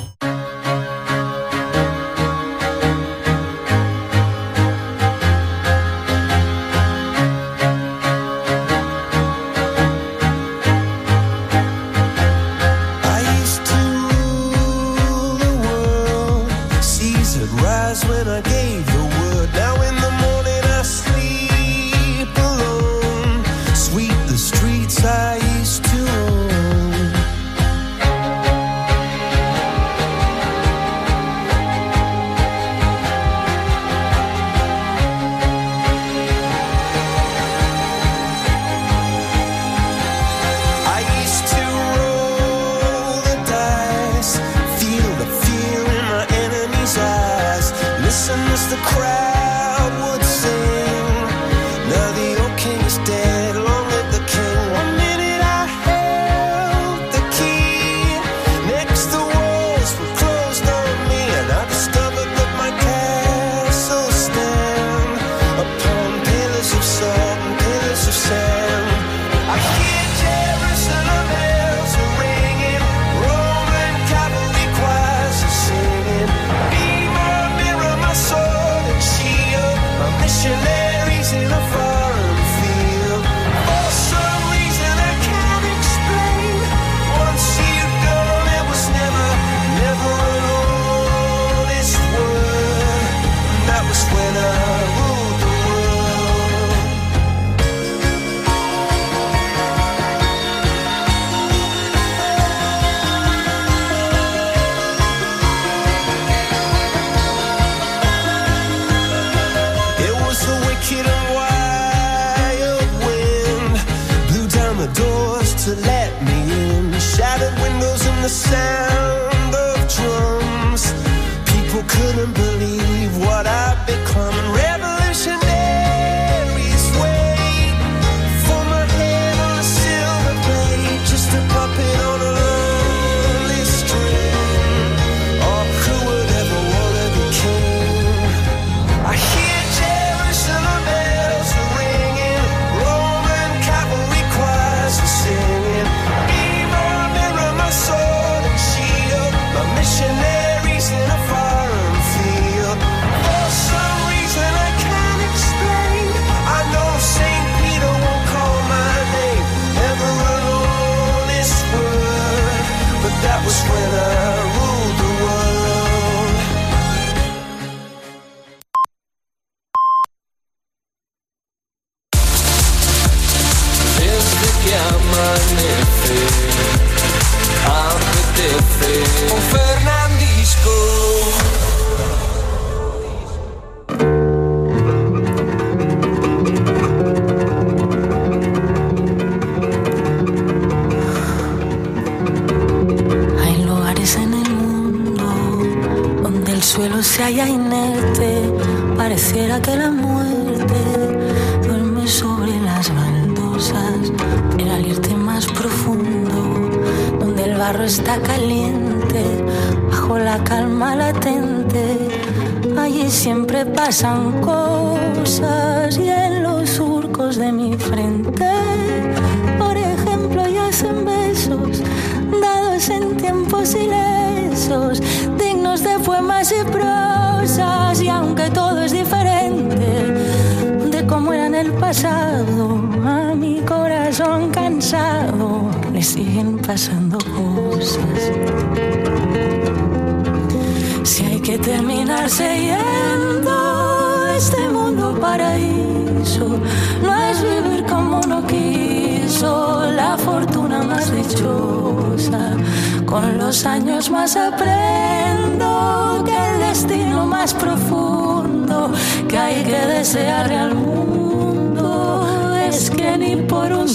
Speaker 7: Cavalry amanece, apetece un Fernandisco.
Speaker 8: Hay lugares en el mundo donde el suelo se halla inerte, pareciera que la muerte duerme sobre las baldosas. En el irte más profundo, donde el barro está caliente, bajo la calma latente, allí siempre pasan cosas. Y en los surcos de mi frente, por ejemplo, yacen besos dados en tiempos ilesos, dignos de poemas y prosas. Y aunque todo es diferente de cómo era en el pasado, a mi corazón cansado le siguen pasando cosas. Si hay que terminarse yendo de este mundo paraíso, no es vivir como uno quiso, la fortuna más dichosa. Con los años más aprendo que el destino más profundo que hay que desearle al mundo es que ni por un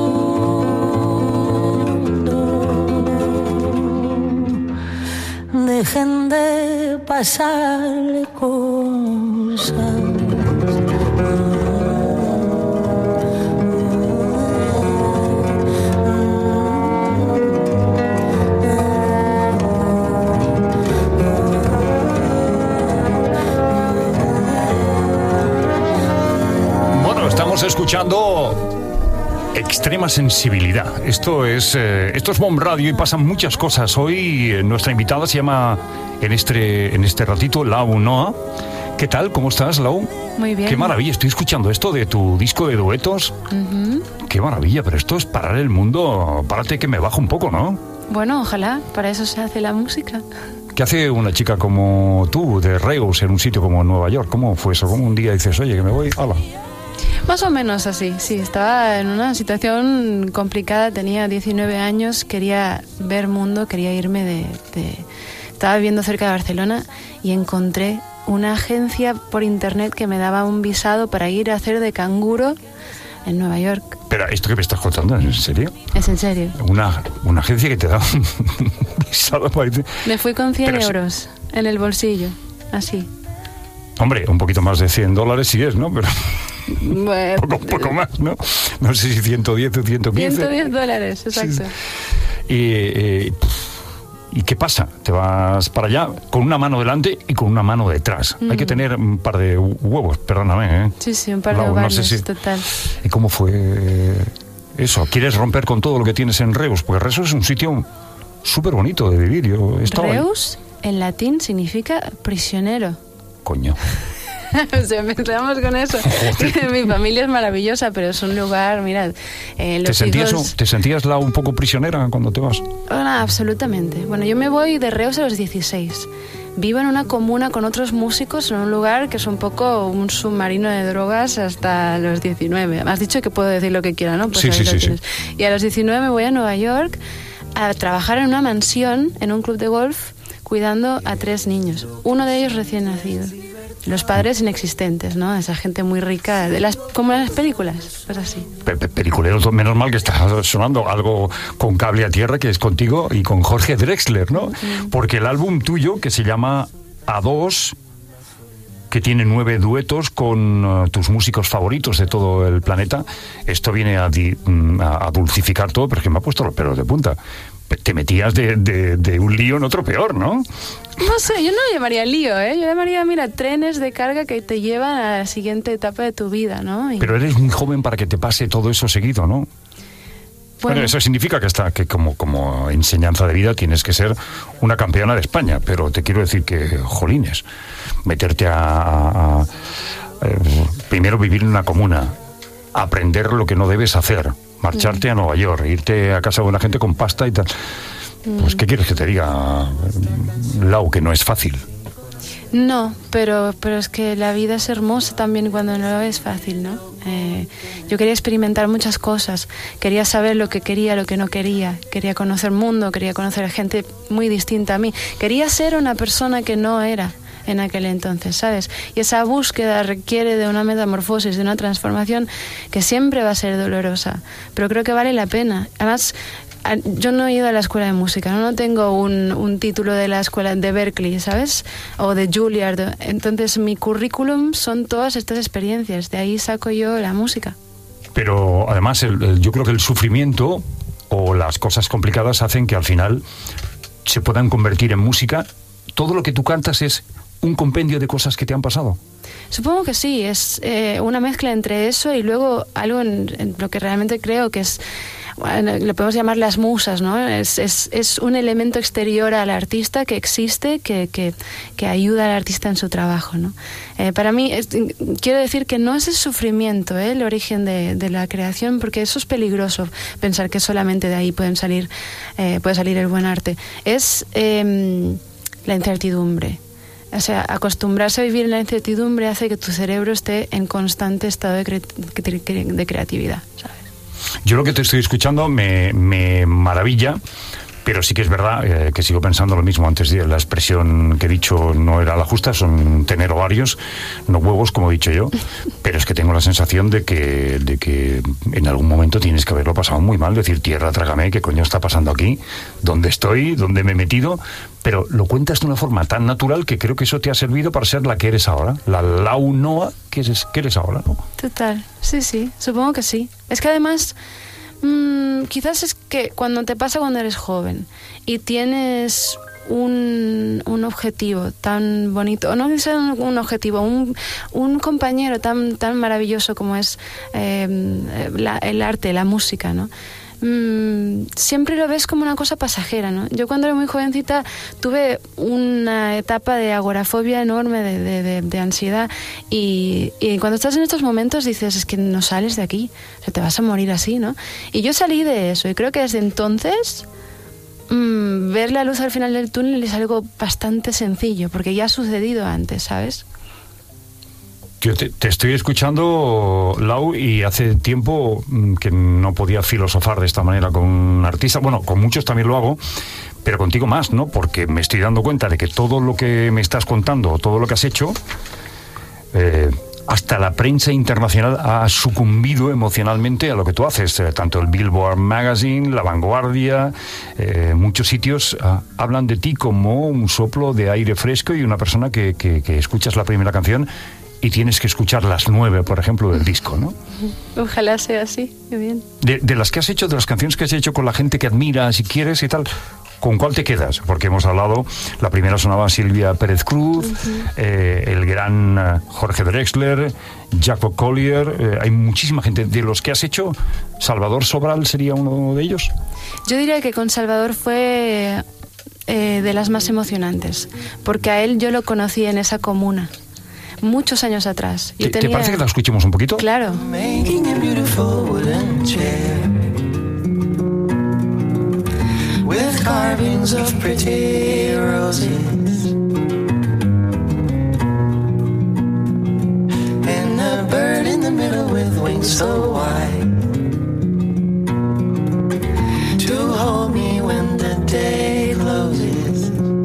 Speaker 8: segundo dejen de pasarle cosas.
Speaker 9: Estamos escuchando Extrema Sensibilidad. Esto es Bon Radio y pasan muchas cosas. Hoy nuestra invitada se llama en este ratito Lau Noa. ¿Qué tal? ¿Cómo estás, Lau?
Speaker 10: Muy bien.
Speaker 9: Qué maravilla. Estoy escuchando esto de tu disco de duetos. Uh-huh. Qué maravilla, pero esto es parar el mundo. Párate que me bajo un poco, ¿no?
Speaker 10: Bueno, ojalá. Para eso se hace la música.
Speaker 9: ¿Qué hace una chica como tú de Reus en un sitio como Nueva York? ¿Cómo fue eso? ¿Cómo un día dices, oye, que me voy? ¡Hala!
Speaker 10: Más o menos así, sí. Estaba en una situación complicada, tenía 19 años, quería ver mundo, quería irme Estaba viviendo cerca de Barcelona y encontré una agencia por internet que me daba un visado para ir a hacer de canguro en Nueva York.
Speaker 9: Pero esto que me estás contando, ¿es en serio?
Speaker 10: Es en serio.
Speaker 9: Una agencia que te da un visado para irte.
Speaker 10: Me fui con 100 euros en el bolsillo, así.
Speaker 9: Hombre, un poquito más de $100 sí es, ¿no? Pero...
Speaker 10: Bueno,
Speaker 9: poco más, ¿no? No sé si 110 o 115.
Speaker 10: $110, exacto.
Speaker 9: Sí. ¿Y qué pasa? Te vas para allá con una mano delante y con una mano detrás. Hay que tener un par de huevos, perdóname, ¿eh?
Speaker 10: Sí, un par de ovarios,
Speaker 9: no sé si...
Speaker 10: total.
Speaker 9: ¿Y cómo fue eso? ¿Quieres romper con todo lo que tienes en Reus? Porque Reus es un sitio súper bonito de vivir.
Speaker 10: Reus, en latín, significa prisionero.
Speaker 9: Coño.
Speaker 10: O sea, empezamos con eso. Mi familia es maravillosa, pero es un lugar, mirad. ¿Te
Speaker 9: sentías un poco prisionera cuando te vas?
Speaker 10: Bueno, absolutamente. Bueno, yo me voy de Reus a los 16. Vivo en una comuna con otros músicos en un lugar que es un poco un submarino de drogas hasta los 19. Me has dicho que puedo decir lo que quiera, ¿no? Pues
Speaker 9: sí.
Speaker 10: Y a los 19 me voy a Nueva York a trabajar en una mansión, en un club de golf, cuidando a 3 niños. Uno de ellos recién nacido. Los padres inexistentes, ¿no? Esa gente muy rica, como en las películas, pues así.
Speaker 9: Peliculero, menos mal que está sonando algo con cable a tierra, que es contigo y con Jorge Drexler, ¿no? Porque el álbum tuyo, que se llama A2, que tiene 9 duetos con tus músicos favoritos de todo el planeta, esto viene a dulcificar todo, pero es que me ha puesto los pelos de punta. Te metías de un lío en otro peor, ¿no?
Speaker 10: No sé, yo no lo llamaría lío, ¿eh? Yo llamaría, mira, trenes de carga que te llevan a la siguiente etapa de tu vida, ¿no?
Speaker 9: Pero eres muy joven para que te pase todo eso seguido, ¿no? Bueno, eso significa que como enseñanza de vida tienes que ser una campeona de España, pero te quiero decir que, jolines, meterte a primero vivir en una comuna, aprender lo que no debes hacer, marcharte a Nueva York, irte a casa de una gente con pasta y tal. Pues, ¿qué quieres que te diga, Lau? Que no es fácil.
Speaker 10: No, pero es que la vida es hermosa también cuando no es fácil, ¿no? Yo quería experimentar muchas cosas, quería saber lo que quería, lo que no quería conocer mundo, quería conocer a gente muy distinta a mí, quería ser una persona que no era en aquel entonces, ¿sabes? Y esa búsqueda requiere de una metamorfosis, de una transformación que siempre va a ser dolorosa, pero creo que vale la pena. Además, yo no he ido a la escuela de música, no tengo un título de la escuela de Berklee, ¿sabes? O de Juilliard. Entonces mi currículum son todas estas experiencias, de ahí saco yo la música.
Speaker 9: Pero además yo creo que el sufrimiento o las cosas complicadas hacen que al final se puedan convertir en música. Todo lo que tú cantas es un compendio de cosas que te han pasado.
Speaker 10: Supongo que sí, es una mezcla entre eso y luego algo en lo que realmente creo que es, bueno, lo podemos llamar las musas, ¿no? Es un elemento exterior al artista que existe, que ayuda al artista en su trabajo, ¿no? Para mí, quiero decir que no es el sufrimiento, el origen de la creación, porque eso es peligroso, pensar que solamente de ahí puede salir el buen arte. Es la incertidumbre. O sea, acostumbrarse a vivir en la incertidumbre hace que tu cerebro esté en constante estado de creatividad, ¿sabes?
Speaker 9: Yo lo que te estoy escuchando me maravilla, pero sí que es verdad que sigo pensando lo mismo. Antes de la expresión que he dicho no era la justa, son tener ovarios, no huevos, como he dicho yo, pero es que tengo la sensación de que en algún momento tienes que haberlo pasado muy mal, decir, tierra, trágame, ¿qué coño está pasando aquí? ¿Dónde estoy? ¿Dónde me he metido? Pero lo cuentas de una forma tan natural que creo que eso te ha servido para ser la que eres ahora, la Lau Noa que eres ahora, ¿no?
Speaker 10: Total, sí, supongo que sí. Es que además, quizás es que cuando te pasa cuando eres joven y tienes un objetivo tan bonito, o no es un objetivo, un compañero tan maravilloso como es el arte, la música, ¿no? Siempre lo ves como una cosa pasajera, ¿no? Yo cuando era muy jovencita tuve una etapa de agorafobia enorme, de ansiedad, y cuando estás en estos momentos dices, es que no sales de aquí, o sea, te vas a morir así, ¿no? Y yo salí de eso, y creo que desde entonces ver la luz al final del túnel es algo bastante sencillo, porque ya ha sucedido antes, ¿sabes?
Speaker 9: Yo te estoy escuchando, Lau, y hace tiempo que no podía filosofar de esta manera con un artista. Bueno, con muchos también lo hago, pero contigo más, ¿no? Porque me estoy dando cuenta de que todo lo que me estás contando, todo lo que has hecho, hasta la prensa internacional ha sucumbido emocionalmente a lo que tú haces. Tanto el Billboard Magazine, La Vanguardia, muchos sitios hablan de ti como un soplo de aire fresco y una persona que escuchas la primera canción y tienes que escuchar las 9, por ejemplo, del disco, ¿no?
Speaker 10: Ojalá sea así, qué bien.
Speaker 9: De las que has hecho, de las canciones que has hecho con la gente que admiras y quieres y tal, ¿con cuál te quedas? Porque hemos hablado, la primera sonaba Silvia Pérez Cruz, el gran Jorge Drexler, Jacob Collier, hay muchísima gente. De los que has hecho, ¿Salvador Sobral sería uno de ellos?
Speaker 10: Yo diría que con Salvador fue de las más emocionantes, porque a él yo lo conocí en esa comuna muchos años atrás.
Speaker 9: ¿Te parece que la escuchemos un poquito?
Speaker 10: Claro.
Speaker 13: With carvings of pretty roses and a bird in the middle with wings so wide to hold me when the day closes.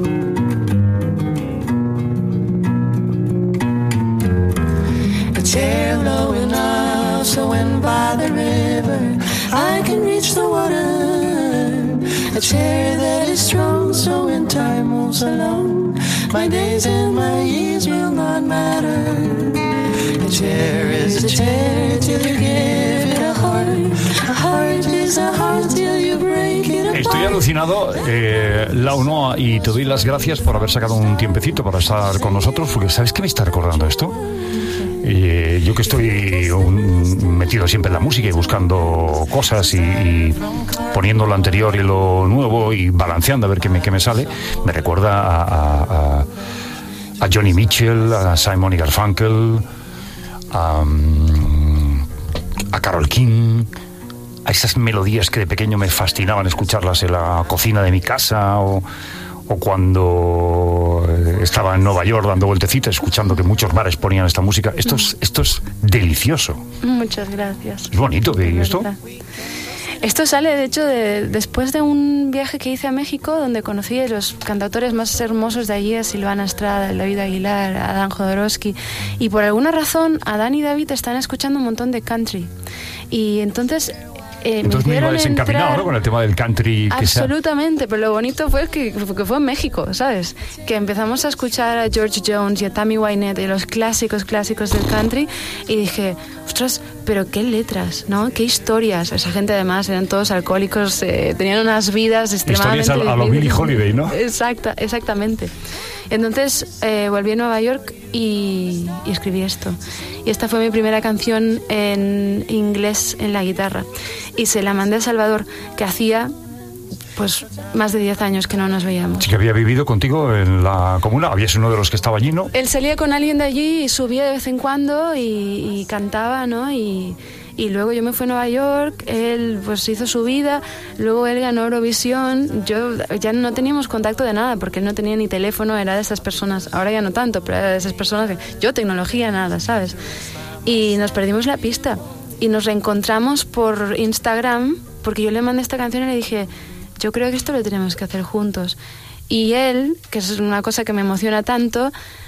Speaker 13: A chair low enough so when by the river I can reach the water. A chair that is strong, so when time moves along, my days and my years will not matter. A chair is a chair till you give it a heart. A heart is a heart till you break it apart.
Speaker 9: Estoy alucinado, Lau Noa, y te doy las gracias por haber sacado un tiempecito para estar con nosotros, porque ¿sabes qué me está recordando esto? Yo que estoy metido siempre en la música y buscando cosas y poniendo lo anterior y lo nuevo y balanceando a ver qué me sale, me recuerda a Johnny Mitchell, a Simon y Garfunkel, a Carole King, a esas melodías que de pequeño me fascinaban escucharlas en la cocina de mi casa o o cuando estaba en Nueva York dando vueltecitas, escuchando que muchos bares ponían esta música. Esto es delicioso.
Speaker 10: Muchas gracias.
Speaker 9: Es bonito que esto.
Speaker 10: Esto sale, de hecho, después de un viaje que hice a México, donde conocí a los cantautores más hermosos de allí, a Silvana Estrada, a David Aguilar, a Dan Jodorowsky, y por alguna razón Adán y David están escuchando un montón de country. Y entonces
Speaker 9: me iba desencaminado, ¿no? Con el tema del country.
Speaker 10: Absolutamente, pero lo bonito fue que fue en México, ¿sabes? Que empezamos a escuchar a George Jones y a Tammy Wynette y los clásicos del country, y dije, ostras, pero qué letras, ¿no? Qué historias. Esa gente además eran todos alcohólicos, tenían unas vidas extremadamente...
Speaker 9: Historias a lo Billie Holiday, ¿no?
Speaker 10: Exactamente. Entonces volví a Nueva York y escribí esto. Y esta fue mi primera canción en inglés en la guitarra. Y se la mandé a Salvador, que hacía pues más de 10 años que no nos veíamos.
Speaker 9: Sí, que había vivido contigo en la comuna. Habías uno de los que estaba allí, ¿no?
Speaker 10: Él salía con alguien de allí y subía de vez en cuando y cantaba, ¿no? Y luego yo me fui a Nueva York, él pues hizo su vida, luego él ganó Eurovisión. Yo ya no teníamos contacto de nada porque él no tenía ni teléfono, era de esas personas, ahora ya no tanto, pero era de esas personas que yo tecnología nada, ¿sabes? Y nos perdimos la pista y nos reencontramos por Instagram porque yo le mandé esta canción y le dije, yo creo que esto lo tenemos que hacer juntos. Y él, que es una cosa que me emociona tanto,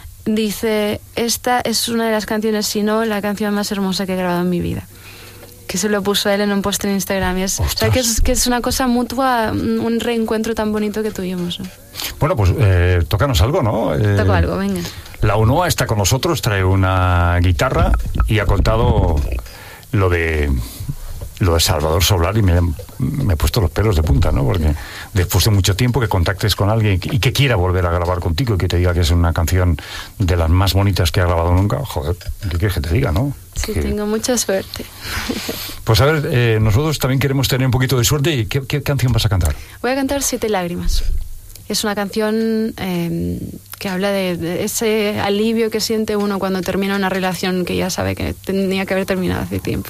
Speaker 10: dice, esta es una de las canciones, si no la canción más hermosa que he grabado en mi vida. Que se lo puso él en un post en Instagram. O sea, que es una cosa mutua, un reencuentro tan bonito que tuvimos, ¿no?
Speaker 9: Bueno, pues tócanos algo, ¿no?
Speaker 10: Toco algo, venga.
Speaker 9: La UNOA está con nosotros, trae una guitarra y ha contado lo de Salvador Sobral y me he puesto los pelos de punta, ¿no? Porque después de mucho tiempo que contactes con alguien y que quiera volver a grabar contigo y que te diga que es una canción de las más bonitas que ha grabado nunca, joder, ¿qué quieres que te diga, no?
Speaker 10: Sí, tengo mucha suerte.
Speaker 9: Pues a ver, nosotros también queremos tener un poquito de suerte. ¿Y qué canción vas a cantar?
Speaker 10: Voy a cantar 7 lágrimas. Es una canción que habla de ese alivio que siente uno cuando termina una relación que ya sabe que tenía que haber terminado hace tiempo.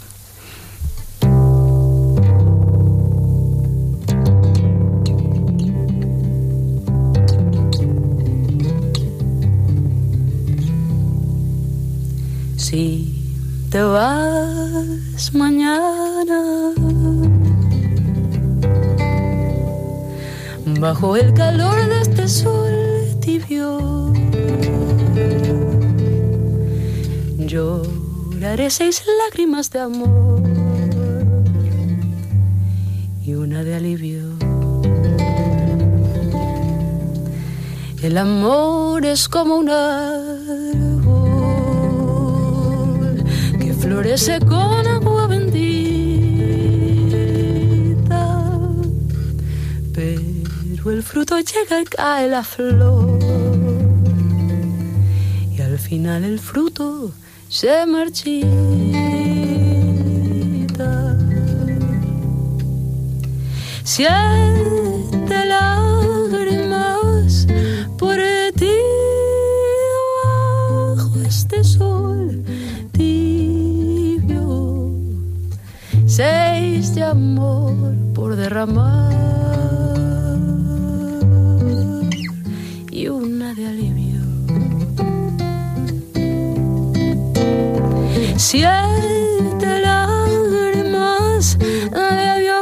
Speaker 10: Si te vas mañana, bajo el calor de este sol tibio, lloraré 6 lágrimas de amor y una de alivio. El amor es como un árbol que florece con agua bendita, pero el fruto llega y cae la flor, y al final el fruto se marchita. 7 lágrimas por ti bajo este sol tibio, 6 de amor por derramar y una de alivio. 7 lágrimas de adiós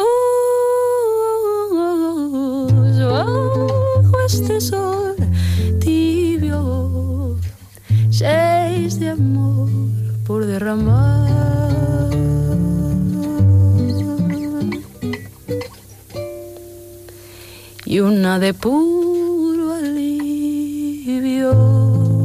Speaker 10: bajo este sol tibio, 6 de amor por derramar y una de puro alivio.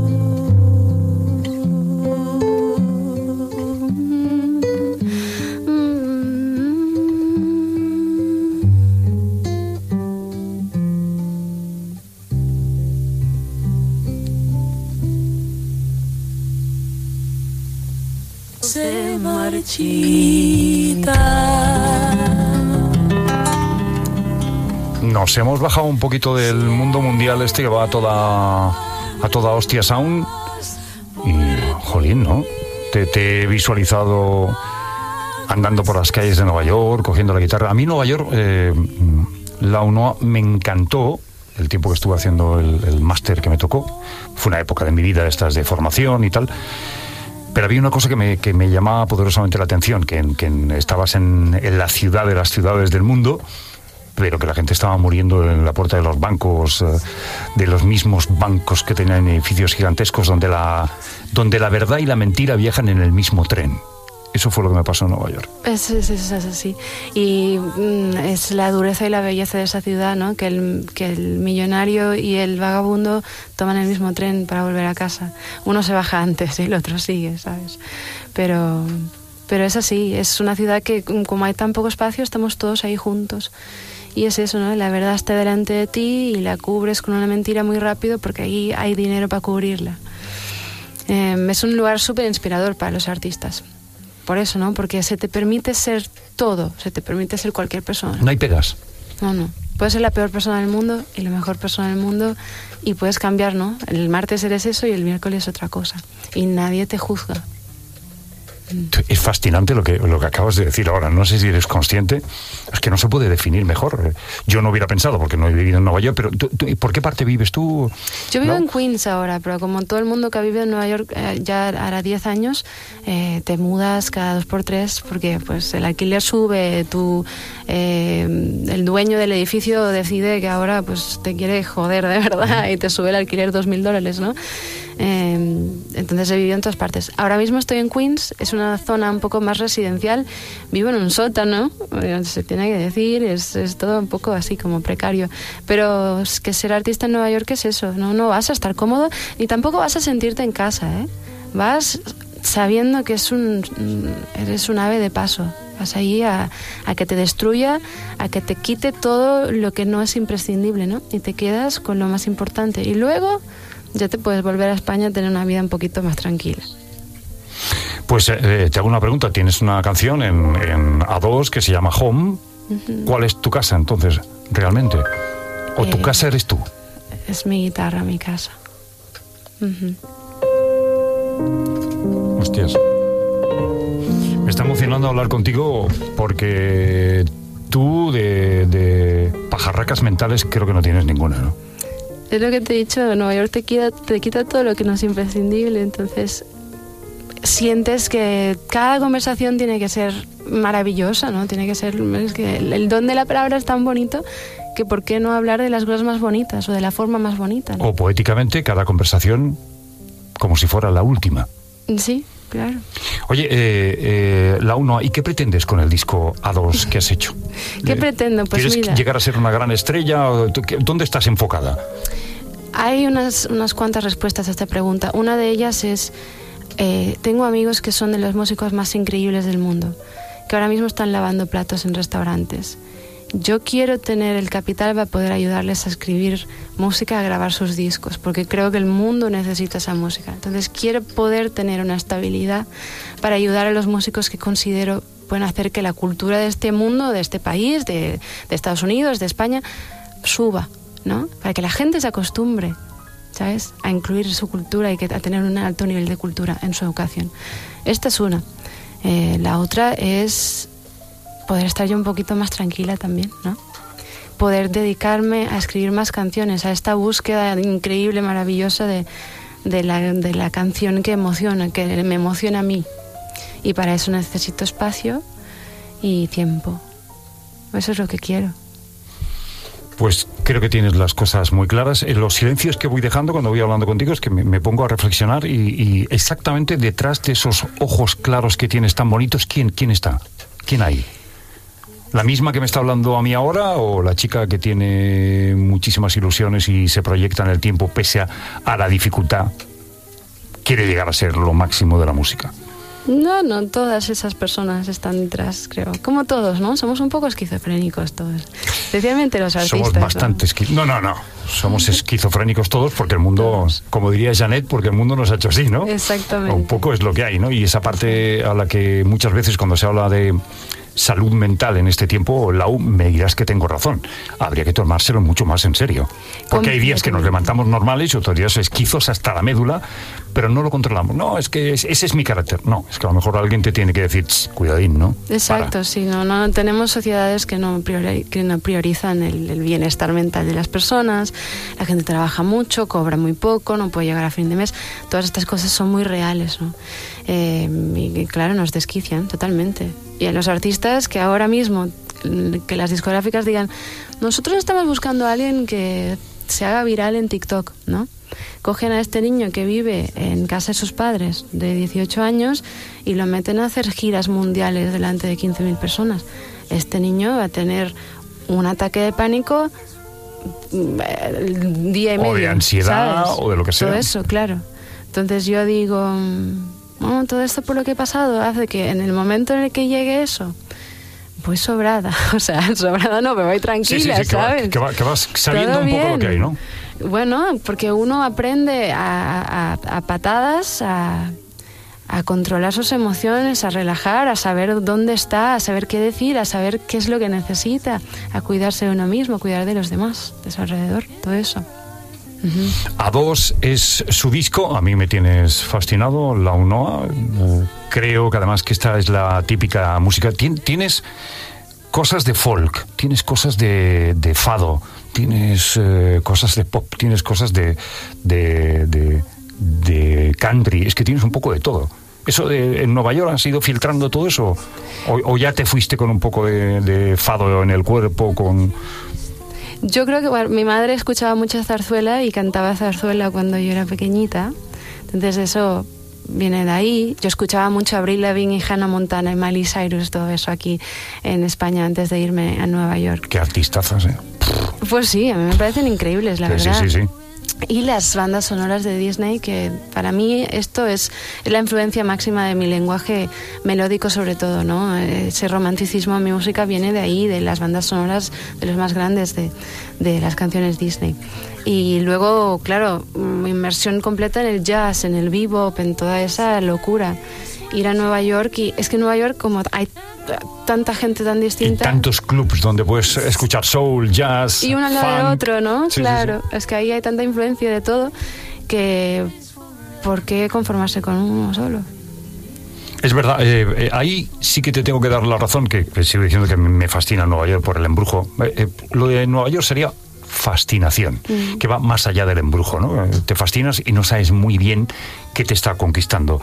Speaker 10: Se marchita.
Speaker 9: Nos hemos bajado un poquito del mundo mundial que va a toda hostia sound y, jolín, ¿no? Te he visualizado andando por las calles de Nueva York, cogiendo la guitarra. A mí Nueva York, la UNOA me encantó el tiempo que estuve haciendo el máster que me tocó. Fue una época de mi vida estas de formación y tal. Pero había una cosa que me llamaba poderosamente la atención, que estabas en la ciudad de las ciudades del mundo, pero que la gente estaba muriendo en la puerta de los bancos, de los mismos bancos que tenían edificios gigantescos donde la verdad y la mentira viajan en el mismo tren. Eso fue lo que me pasó en Nueva York.
Speaker 10: Es así. Y es la dureza y la belleza de esa ciudad, ¿no? Que el millonario y el vagabundo toman el mismo tren para volver a casa. Uno se baja antes y el otro sigue, ¿sabes? Pero es así. Es una ciudad que, como hay tan poco espacio, estamos todos ahí juntos. Y es eso, ¿no? La verdad está delante de ti y la cubres con una mentira muy rápido porque ahí hay dinero para cubrirla. Es un lugar súper inspirador para los artistas. Por eso, ¿no? Porque se te permite ser todo, se te permite ser cualquier persona.
Speaker 9: No hay pegas.
Speaker 10: No. Puedes ser la peor persona del mundo y la mejor persona del mundo y puedes cambiar, ¿no? El martes eres eso y el miércoles otra cosa. Y nadie te juzga.
Speaker 9: Es fascinante lo que acabas de decir ahora. No sé si eres consciente. Es que no se puede definir mejor. Yo no hubiera pensado, porque no he vivido en Nueva York, pero ¿por qué parte vives tú?
Speaker 10: Yo vivo en Queens ahora, pero como todo el mundo que ha vivido en Nueva York ya hará 10 años, te mudas cada 2x3 porque pues el alquiler sube, el dueño del edificio decide que ahora pues te quiere joder de verdad y te sube el alquiler $2,000, ¿no? Entonces he vivido en todas partes. Ahora mismo estoy en Queens, es una zona un poco más residencial, vivo en un sótano, se tiene que decir, es todo un poco así como precario, pero es que ser artista en Nueva York es eso, no vas a estar cómodo y tampoco vas a sentirte en casa, vas sabiendo que eres un ave de paso. Vas ahí a que te destruya, a que te quite todo lo que no es imprescindible, ¿no? Y te quedas con lo más importante. Y luego ya te puedes volver a España a tener una vida un poquito más tranquila.
Speaker 9: Pues te hago una pregunta. Tienes una canción en A2 que se llama Home. Uh-huh. ¿Cuál es tu casa, entonces, realmente? ¿O tu casa eres tú?
Speaker 10: Es mi guitarra, mi casa. Uh-huh.
Speaker 9: Hostias. Me está emocionando hablar contigo porque tú de pajarracas mentales creo que no tienes ninguna, ¿no?
Speaker 10: Es lo que te he dicho, Nueva York te quita todo lo que no es imprescindible, entonces sientes que cada conversación tiene que ser maravillosa, ¿no? Tiene que ser, es que el don de la palabra es tan bonito que ¿por qué no hablar de las cosas más bonitas o de la forma más bonita, ¿no?
Speaker 9: O poéticamente cada conversación como si fuera la última.
Speaker 10: Sí, claro.
Speaker 9: Oye, la uno, ¿y qué pretendes con el disco A2 que has hecho?
Speaker 10: ¿Qué pretendo? Pues
Speaker 9: ¿Quieres
Speaker 10: mira,
Speaker 9: llegar a ser una gran estrella? ¿Dónde estás enfocada?
Speaker 10: Hay unas cuantas respuestas a esta pregunta. Una de ellas es, tengo amigos que son de los músicos más increíbles del mundo, que ahora mismo están lavando platos en restaurantes. Yo quiero tener el capital para poder ayudarles a escribir música, a grabar sus discos, porque creo que el mundo necesita esa música. Entonces quiero poder tener una estabilidad para ayudar a los músicos que considero pueden hacer que la cultura de este mundo, de este país, de Estados Unidos, de España, suba, ¿no? Para que la gente se acostumbre, ¿sabes?, a incluir su cultura y a tener un alto nivel de cultura en su educación. Esta es una. La otra es poder estar yo un poquito más tranquila también, ¿no? Poder dedicarme a escribir más canciones, a esta búsqueda increíble, maravillosa de la canción que me emociona a mí. Y para eso necesito espacio y tiempo. Eso es lo que quiero.
Speaker 9: Pues creo que tienes las cosas muy claras. En los silencios que voy dejando cuando voy hablando contigo es que me pongo a reflexionar y exactamente detrás de esos ojos claros que tienes tan bonitos, ¿quién está? ¿Quién hay? ¿La misma que me está hablando a mí ahora o la chica que tiene muchísimas ilusiones y se proyecta en el tiempo pese a la dificultad? Quiere llegar a ser lo máximo de la música.
Speaker 10: No, todas esas personas están detrás, creo. Como todos, ¿no? Somos un poco esquizofrénicos todos. Especialmente los artistas.
Speaker 9: Somos bastante esquizofrénicos. No. Somos esquizofrénicos todos porque el mundo, como diría Janet, porque el mundo nos ha hecho así, ¿no?
Speaker 10: Exactamente.
Speaker 9: Un poco es lo que hay, ¿no? Y esa parte a la que muchas veces cuando se habla de salud mental en este tiempo, Lau, me dirás que tengo razón. Habría que tomárselo mucho más en serio. Porque hay días que nos levantamos normales y otros días esquizos hasta la médula, pero no lo controlamos. No, es que ese es mi carácter. No, es que a lo mejor alguien te tiene que decir, cuidadín, ¿no?
Speaker 10: Exacto, sí, no tenemos sociedades que no priorizan el bienestar mental de las personas. La gente trabaja mucho, cobra muy poco, no puede llegar a fin de mes. Todas estas cosas son muy reales, ¿no? Y claro, nos desquician totalmente. Y a los artistas que ahora mismo, que las discográficas digan, nosotros estamos buscando a alguien que se haga viral en TikTok, ¿no? Cogen a este niño que vive en casa de sus padres de 18 años y lo meten a hacer giras mundiales delante de 15.000 personas. Este niño va a tener un ataque de pánico día y medio.
Speaker 9: O de ansiedad, ¿sabes? O de lo que sea.
Speaker 10: Todo eso, claro. Entonces yo digo, bueno, todo esto por lo que he pasado hace que en el momento en el que llegue eso, voy sobrada. O sea, sobrada no, me voy tranquila, sí, ¿sabes?
Speaker 9: Que vas sabiendo un poco lo que hay, ¿no?
Speaker 10: Bueno, porque uno aprende a patadas, a controlar sus emociones, a relajar, a saber dónde está, a saber qué decir, a saber qué es lo que necesita, a cuidarse de uno mismo, a cuidar de los demás, de su alrededor, todo eso.
Speaker 9: A2 es su disco, a mí me tienes fascinado, Lau Noa. Creo que además que esta es la típica música. Tienes cosas de folk, tienes cosas de fado, tienes cosas de pop, tienes cosas de country, es que tienes un poco de todo. ¿Eso en Nueva York has ido filtrando todo eso? ¿O ya te fuiste con un poco de fado en el cuerpo, con...?
Speaker 10: Yo creo que bueno, mi madre escuchaba mucha zarzuela y cantaba zarzuela cuando yo era pequeñita. Entonces eso viene de ahí. Yo escuchaba mucho a Avril Lavigne y Hannah Montana y Miley Cyrus, todo eso aquí en España antes de irme a Nueva York.
Speaker 9: Qué artistazas, ¿eh?
Speaker 10: Pues sí, a mí me parecen increíbles, la verdad.
Speaker 9: Sí.
Speaker 10: Y las bandas sonoras de Disney, que para mí esto es la influencia máxima de mi lenguaje melódico sobre todo, ¿no? Ese romanticismo en mi música viene de ahí, de las bandas sonoras de los más grandes de las canciones Disney. Y luego, claro, mi inmersión completa en el jazz, en el bebop, en toda esa locura. Ir a Nueva York, y es que en Nueva York, como hay tanta gente tan distinta,
Speaker 9: y tantos clubs donde puedes escuchar soul, jazz,
Speaker 10: y uno al lado de otro, ¿no?
Speaker 9: Sí,
Speaker 10: claro,
Speaker 9: sí.
Speaker 10: Es que ahí hay tanta influencia de todo que ¿por qué conformarse con uno solo?
Speaker 9: Es verdad, ahí sí que te tengo que dar la razón, que sigo diciendo que me fascina Nueva York por el embrujo. Lo de Nueva York sería fascinación, que va más allá del embrujo, ¿no? Te fascinas y no sabes muy bien qué te está conquistando.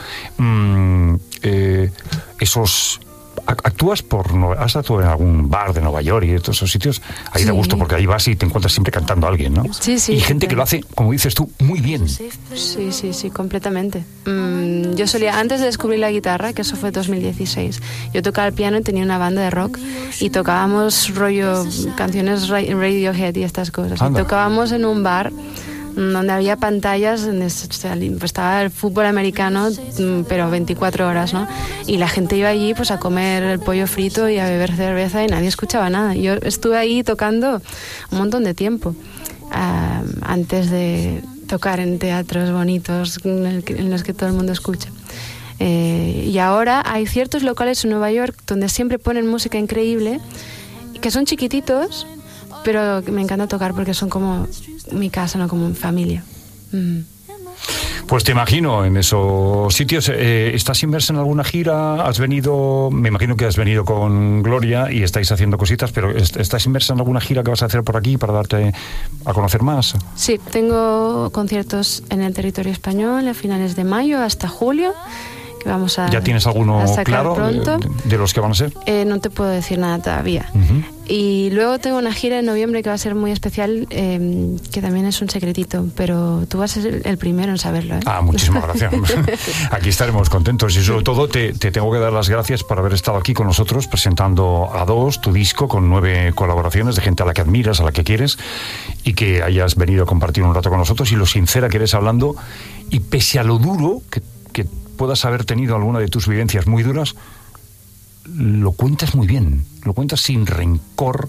Speaker 9: ¿Has actuado en algún bar de Nueva York y de todos esos sitios? Ahí
Speaker 10: sí.
Speaker 9: Da gusto porque ahí vas y te encuentras siempre cantando a alguien, ¿no?
Speaker 10: Sí.
Speaker 9: Y gente que lo hace, como dices tú, muy bien.
Speaker 10: Sí, completamente. Yo solía, antes de descubrir la guitarra, que eso fue 2016, yo tocaba el piano y tenía una banda de rock y tocábamos rollo canciones Radiohead y estas cosas.
Speaker 9: Anda.
Speaker 10: Y tocábamos en un bar donde había pantallas, estaba el fútbol americano, pero 24 horas, ¿no? Y la gente iba allí pues a comer el pollo frito y a beber cerveza y nadie escuchaba nada. Yo estuve ahí tocando un montón de tiempo, antes de tocar en teatros bonitos en los que todo el mundo escucha. Y ahora hay ciertos locales en Nueva York donde siempre ponen música increíble, que son chiquititos, pero me encanta tocar porque son como mi casa, no como mi familia.
Speaker 9: Pues te imagino en esos sitios. ¿Estás inmersa en alguna gira? ¿Has venido? Me imagino que has venido con Gloria y estáis haciendo cositas, pero ¿estás inmersa en alguna gira que vas a hacer por aquí para darte a conocer más?
Speaker 10: Sí, tengo conciertos en el territorio español a finales de mayo hasta julio. Vamos a,
Speaker 9: ¿ya tienes alguno claro
Speaker 10: pronto.
Speaker 9: De los que van a ser?
Speaker 10: No te puedo decir nada todavía. Y luego tengo una gira en noviembre que va a ser muy especial, que también es un secretito, pero tú vas a ser el primero en saberlo, ¿eh?
Speaker 9: Muchísimas gracias. Aquí estaremos contentos y sobre todo te tengo que dar las gracias por haber estado aquí con nosotros presentando A2, tu disco, con 9 colaboraciones de gente a la que admiras, a la que quieres, y que hayas venido a compartir un rato con nosotros y lo sincera que eres hablando, y pese a lo duro que puedas haber tenido alguna de tus vivencias muy duras, lo cuentas muy bien, lo cuentas sin rencor,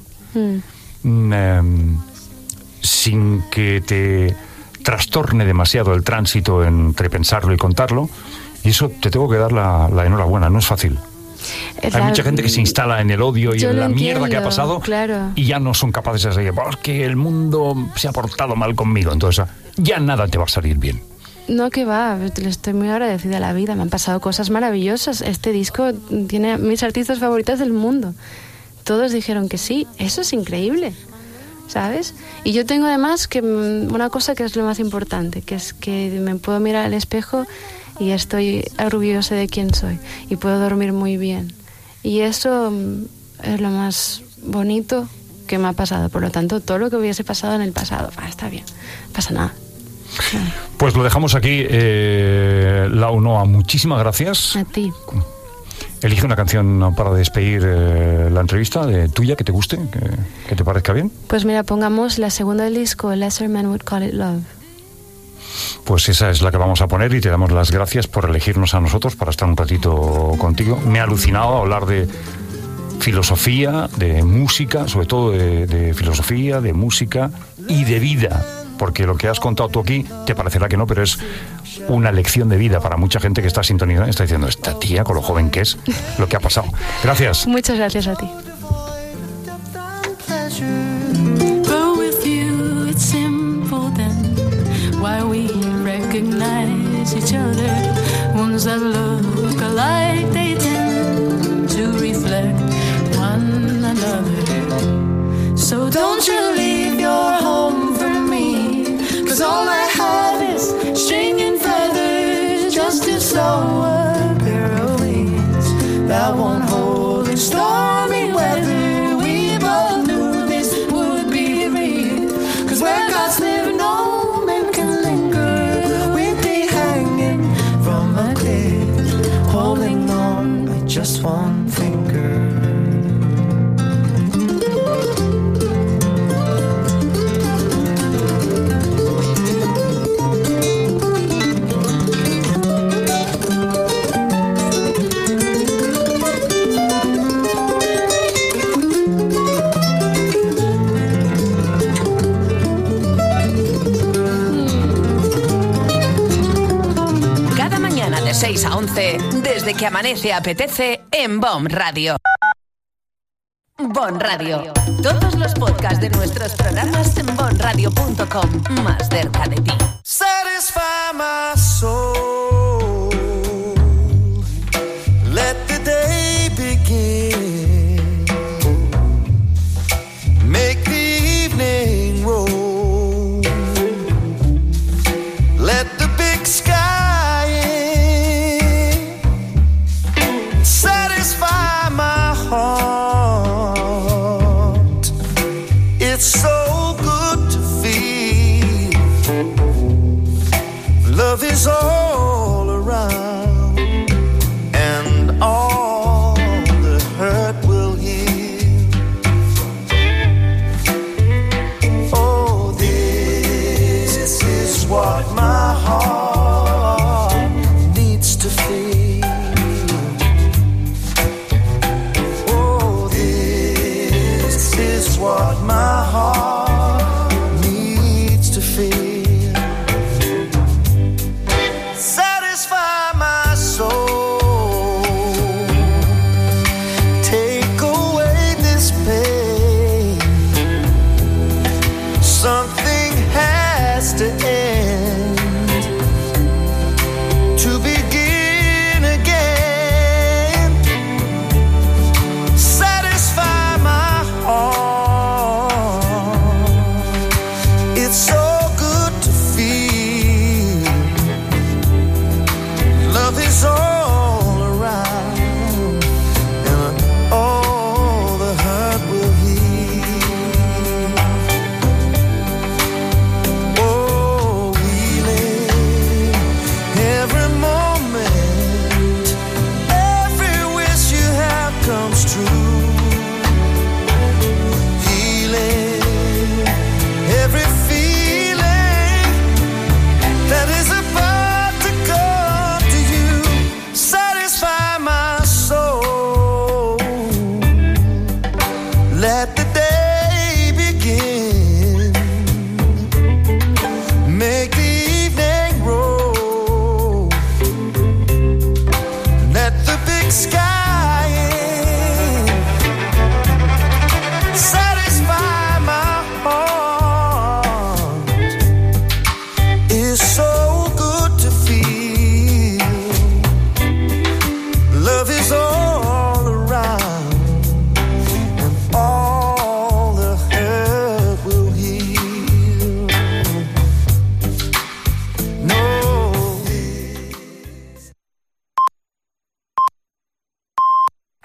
Speaker 9: sin que te trastorne demasiado el tránsito entre pensarlo y contarlo, y eso te tengo que dar la enhorabuena, no es fácil. Hay mucha gente que se instala en el odio y en la mierda que ha pasado,
Speaker 10: claro.
Speaker 9: Y ya no son capaces de seguir. Porque el mundo se ha portado mal conmigo, entonces ya nada te va a salir bien.
Speaker 10: No, que va, le estoy muy agradecida a la vida, me han pasado cosas maravillosas. Este disco tiene a mis artistas favoritas del mundo. Todos dijeron que sí, eso es increíble, ¿sabes? Y yo tengo además que una cosa que es lo más importante, que es que me puedo mirar al espejo y estoy orgullosa de quién soy y puedo dormir muy bien. Y eso es lo más bonito que me ha pasado. Por lo tanto, todo lo que hubiese pasado en el pasado, está bien, no pasa nada.
Speaker 9: Pues lo dejamos aquí. Lau Noa, muchísimas gracias.
Speaker 10: A ti.
Speaker 9: Elige una canción para despedir la entrevista tuya, que te guste, que te parezca bien.
Speaker 10: Pues mira, pongamos la segunda del disco, Lesser Men Would Call It Love.
Speaker 9: Pues esa es la que vamos a poner y te damos las gracias por elegirnos a nosotros para estar un ratito contigo. Me ha alucinado hablar de filosofía, de música, sobre todo de filosofía, de música y de vida, porque lo que has contado tú aquí te parecerá que no, pero es una lección de vida para mucha gente que está sintonizando, está diciendo, esta tía, con lo joven que es, lo que ha pasado. Gracias.
Speaker 10: Muchas gracias a ti.
Speaker 13: Why we recognize each other. Ones that look alike, they tend to reflect one another. So don't you leave your home for me, 'cause all I have is string and feathers, just to sew a pair of wings that won't hold in stormy weather. We both knew this would be real, 'cause where God's live, no holding on by just one finger.
Speaker 2: De 6 a 11, desde que amanece apetece en BOM Radio. BOM Radio. Todos los podcasts de nuestros programas en bomradio.com. Más cerca de ti.
Speaker 7: Satisfy my soul. Let the day begin. Make the evening roll. Let the big sky heart. It's so good to feel love is all around, and all the hurt will heal. Oh, this is what my heart needs to feel. What my heart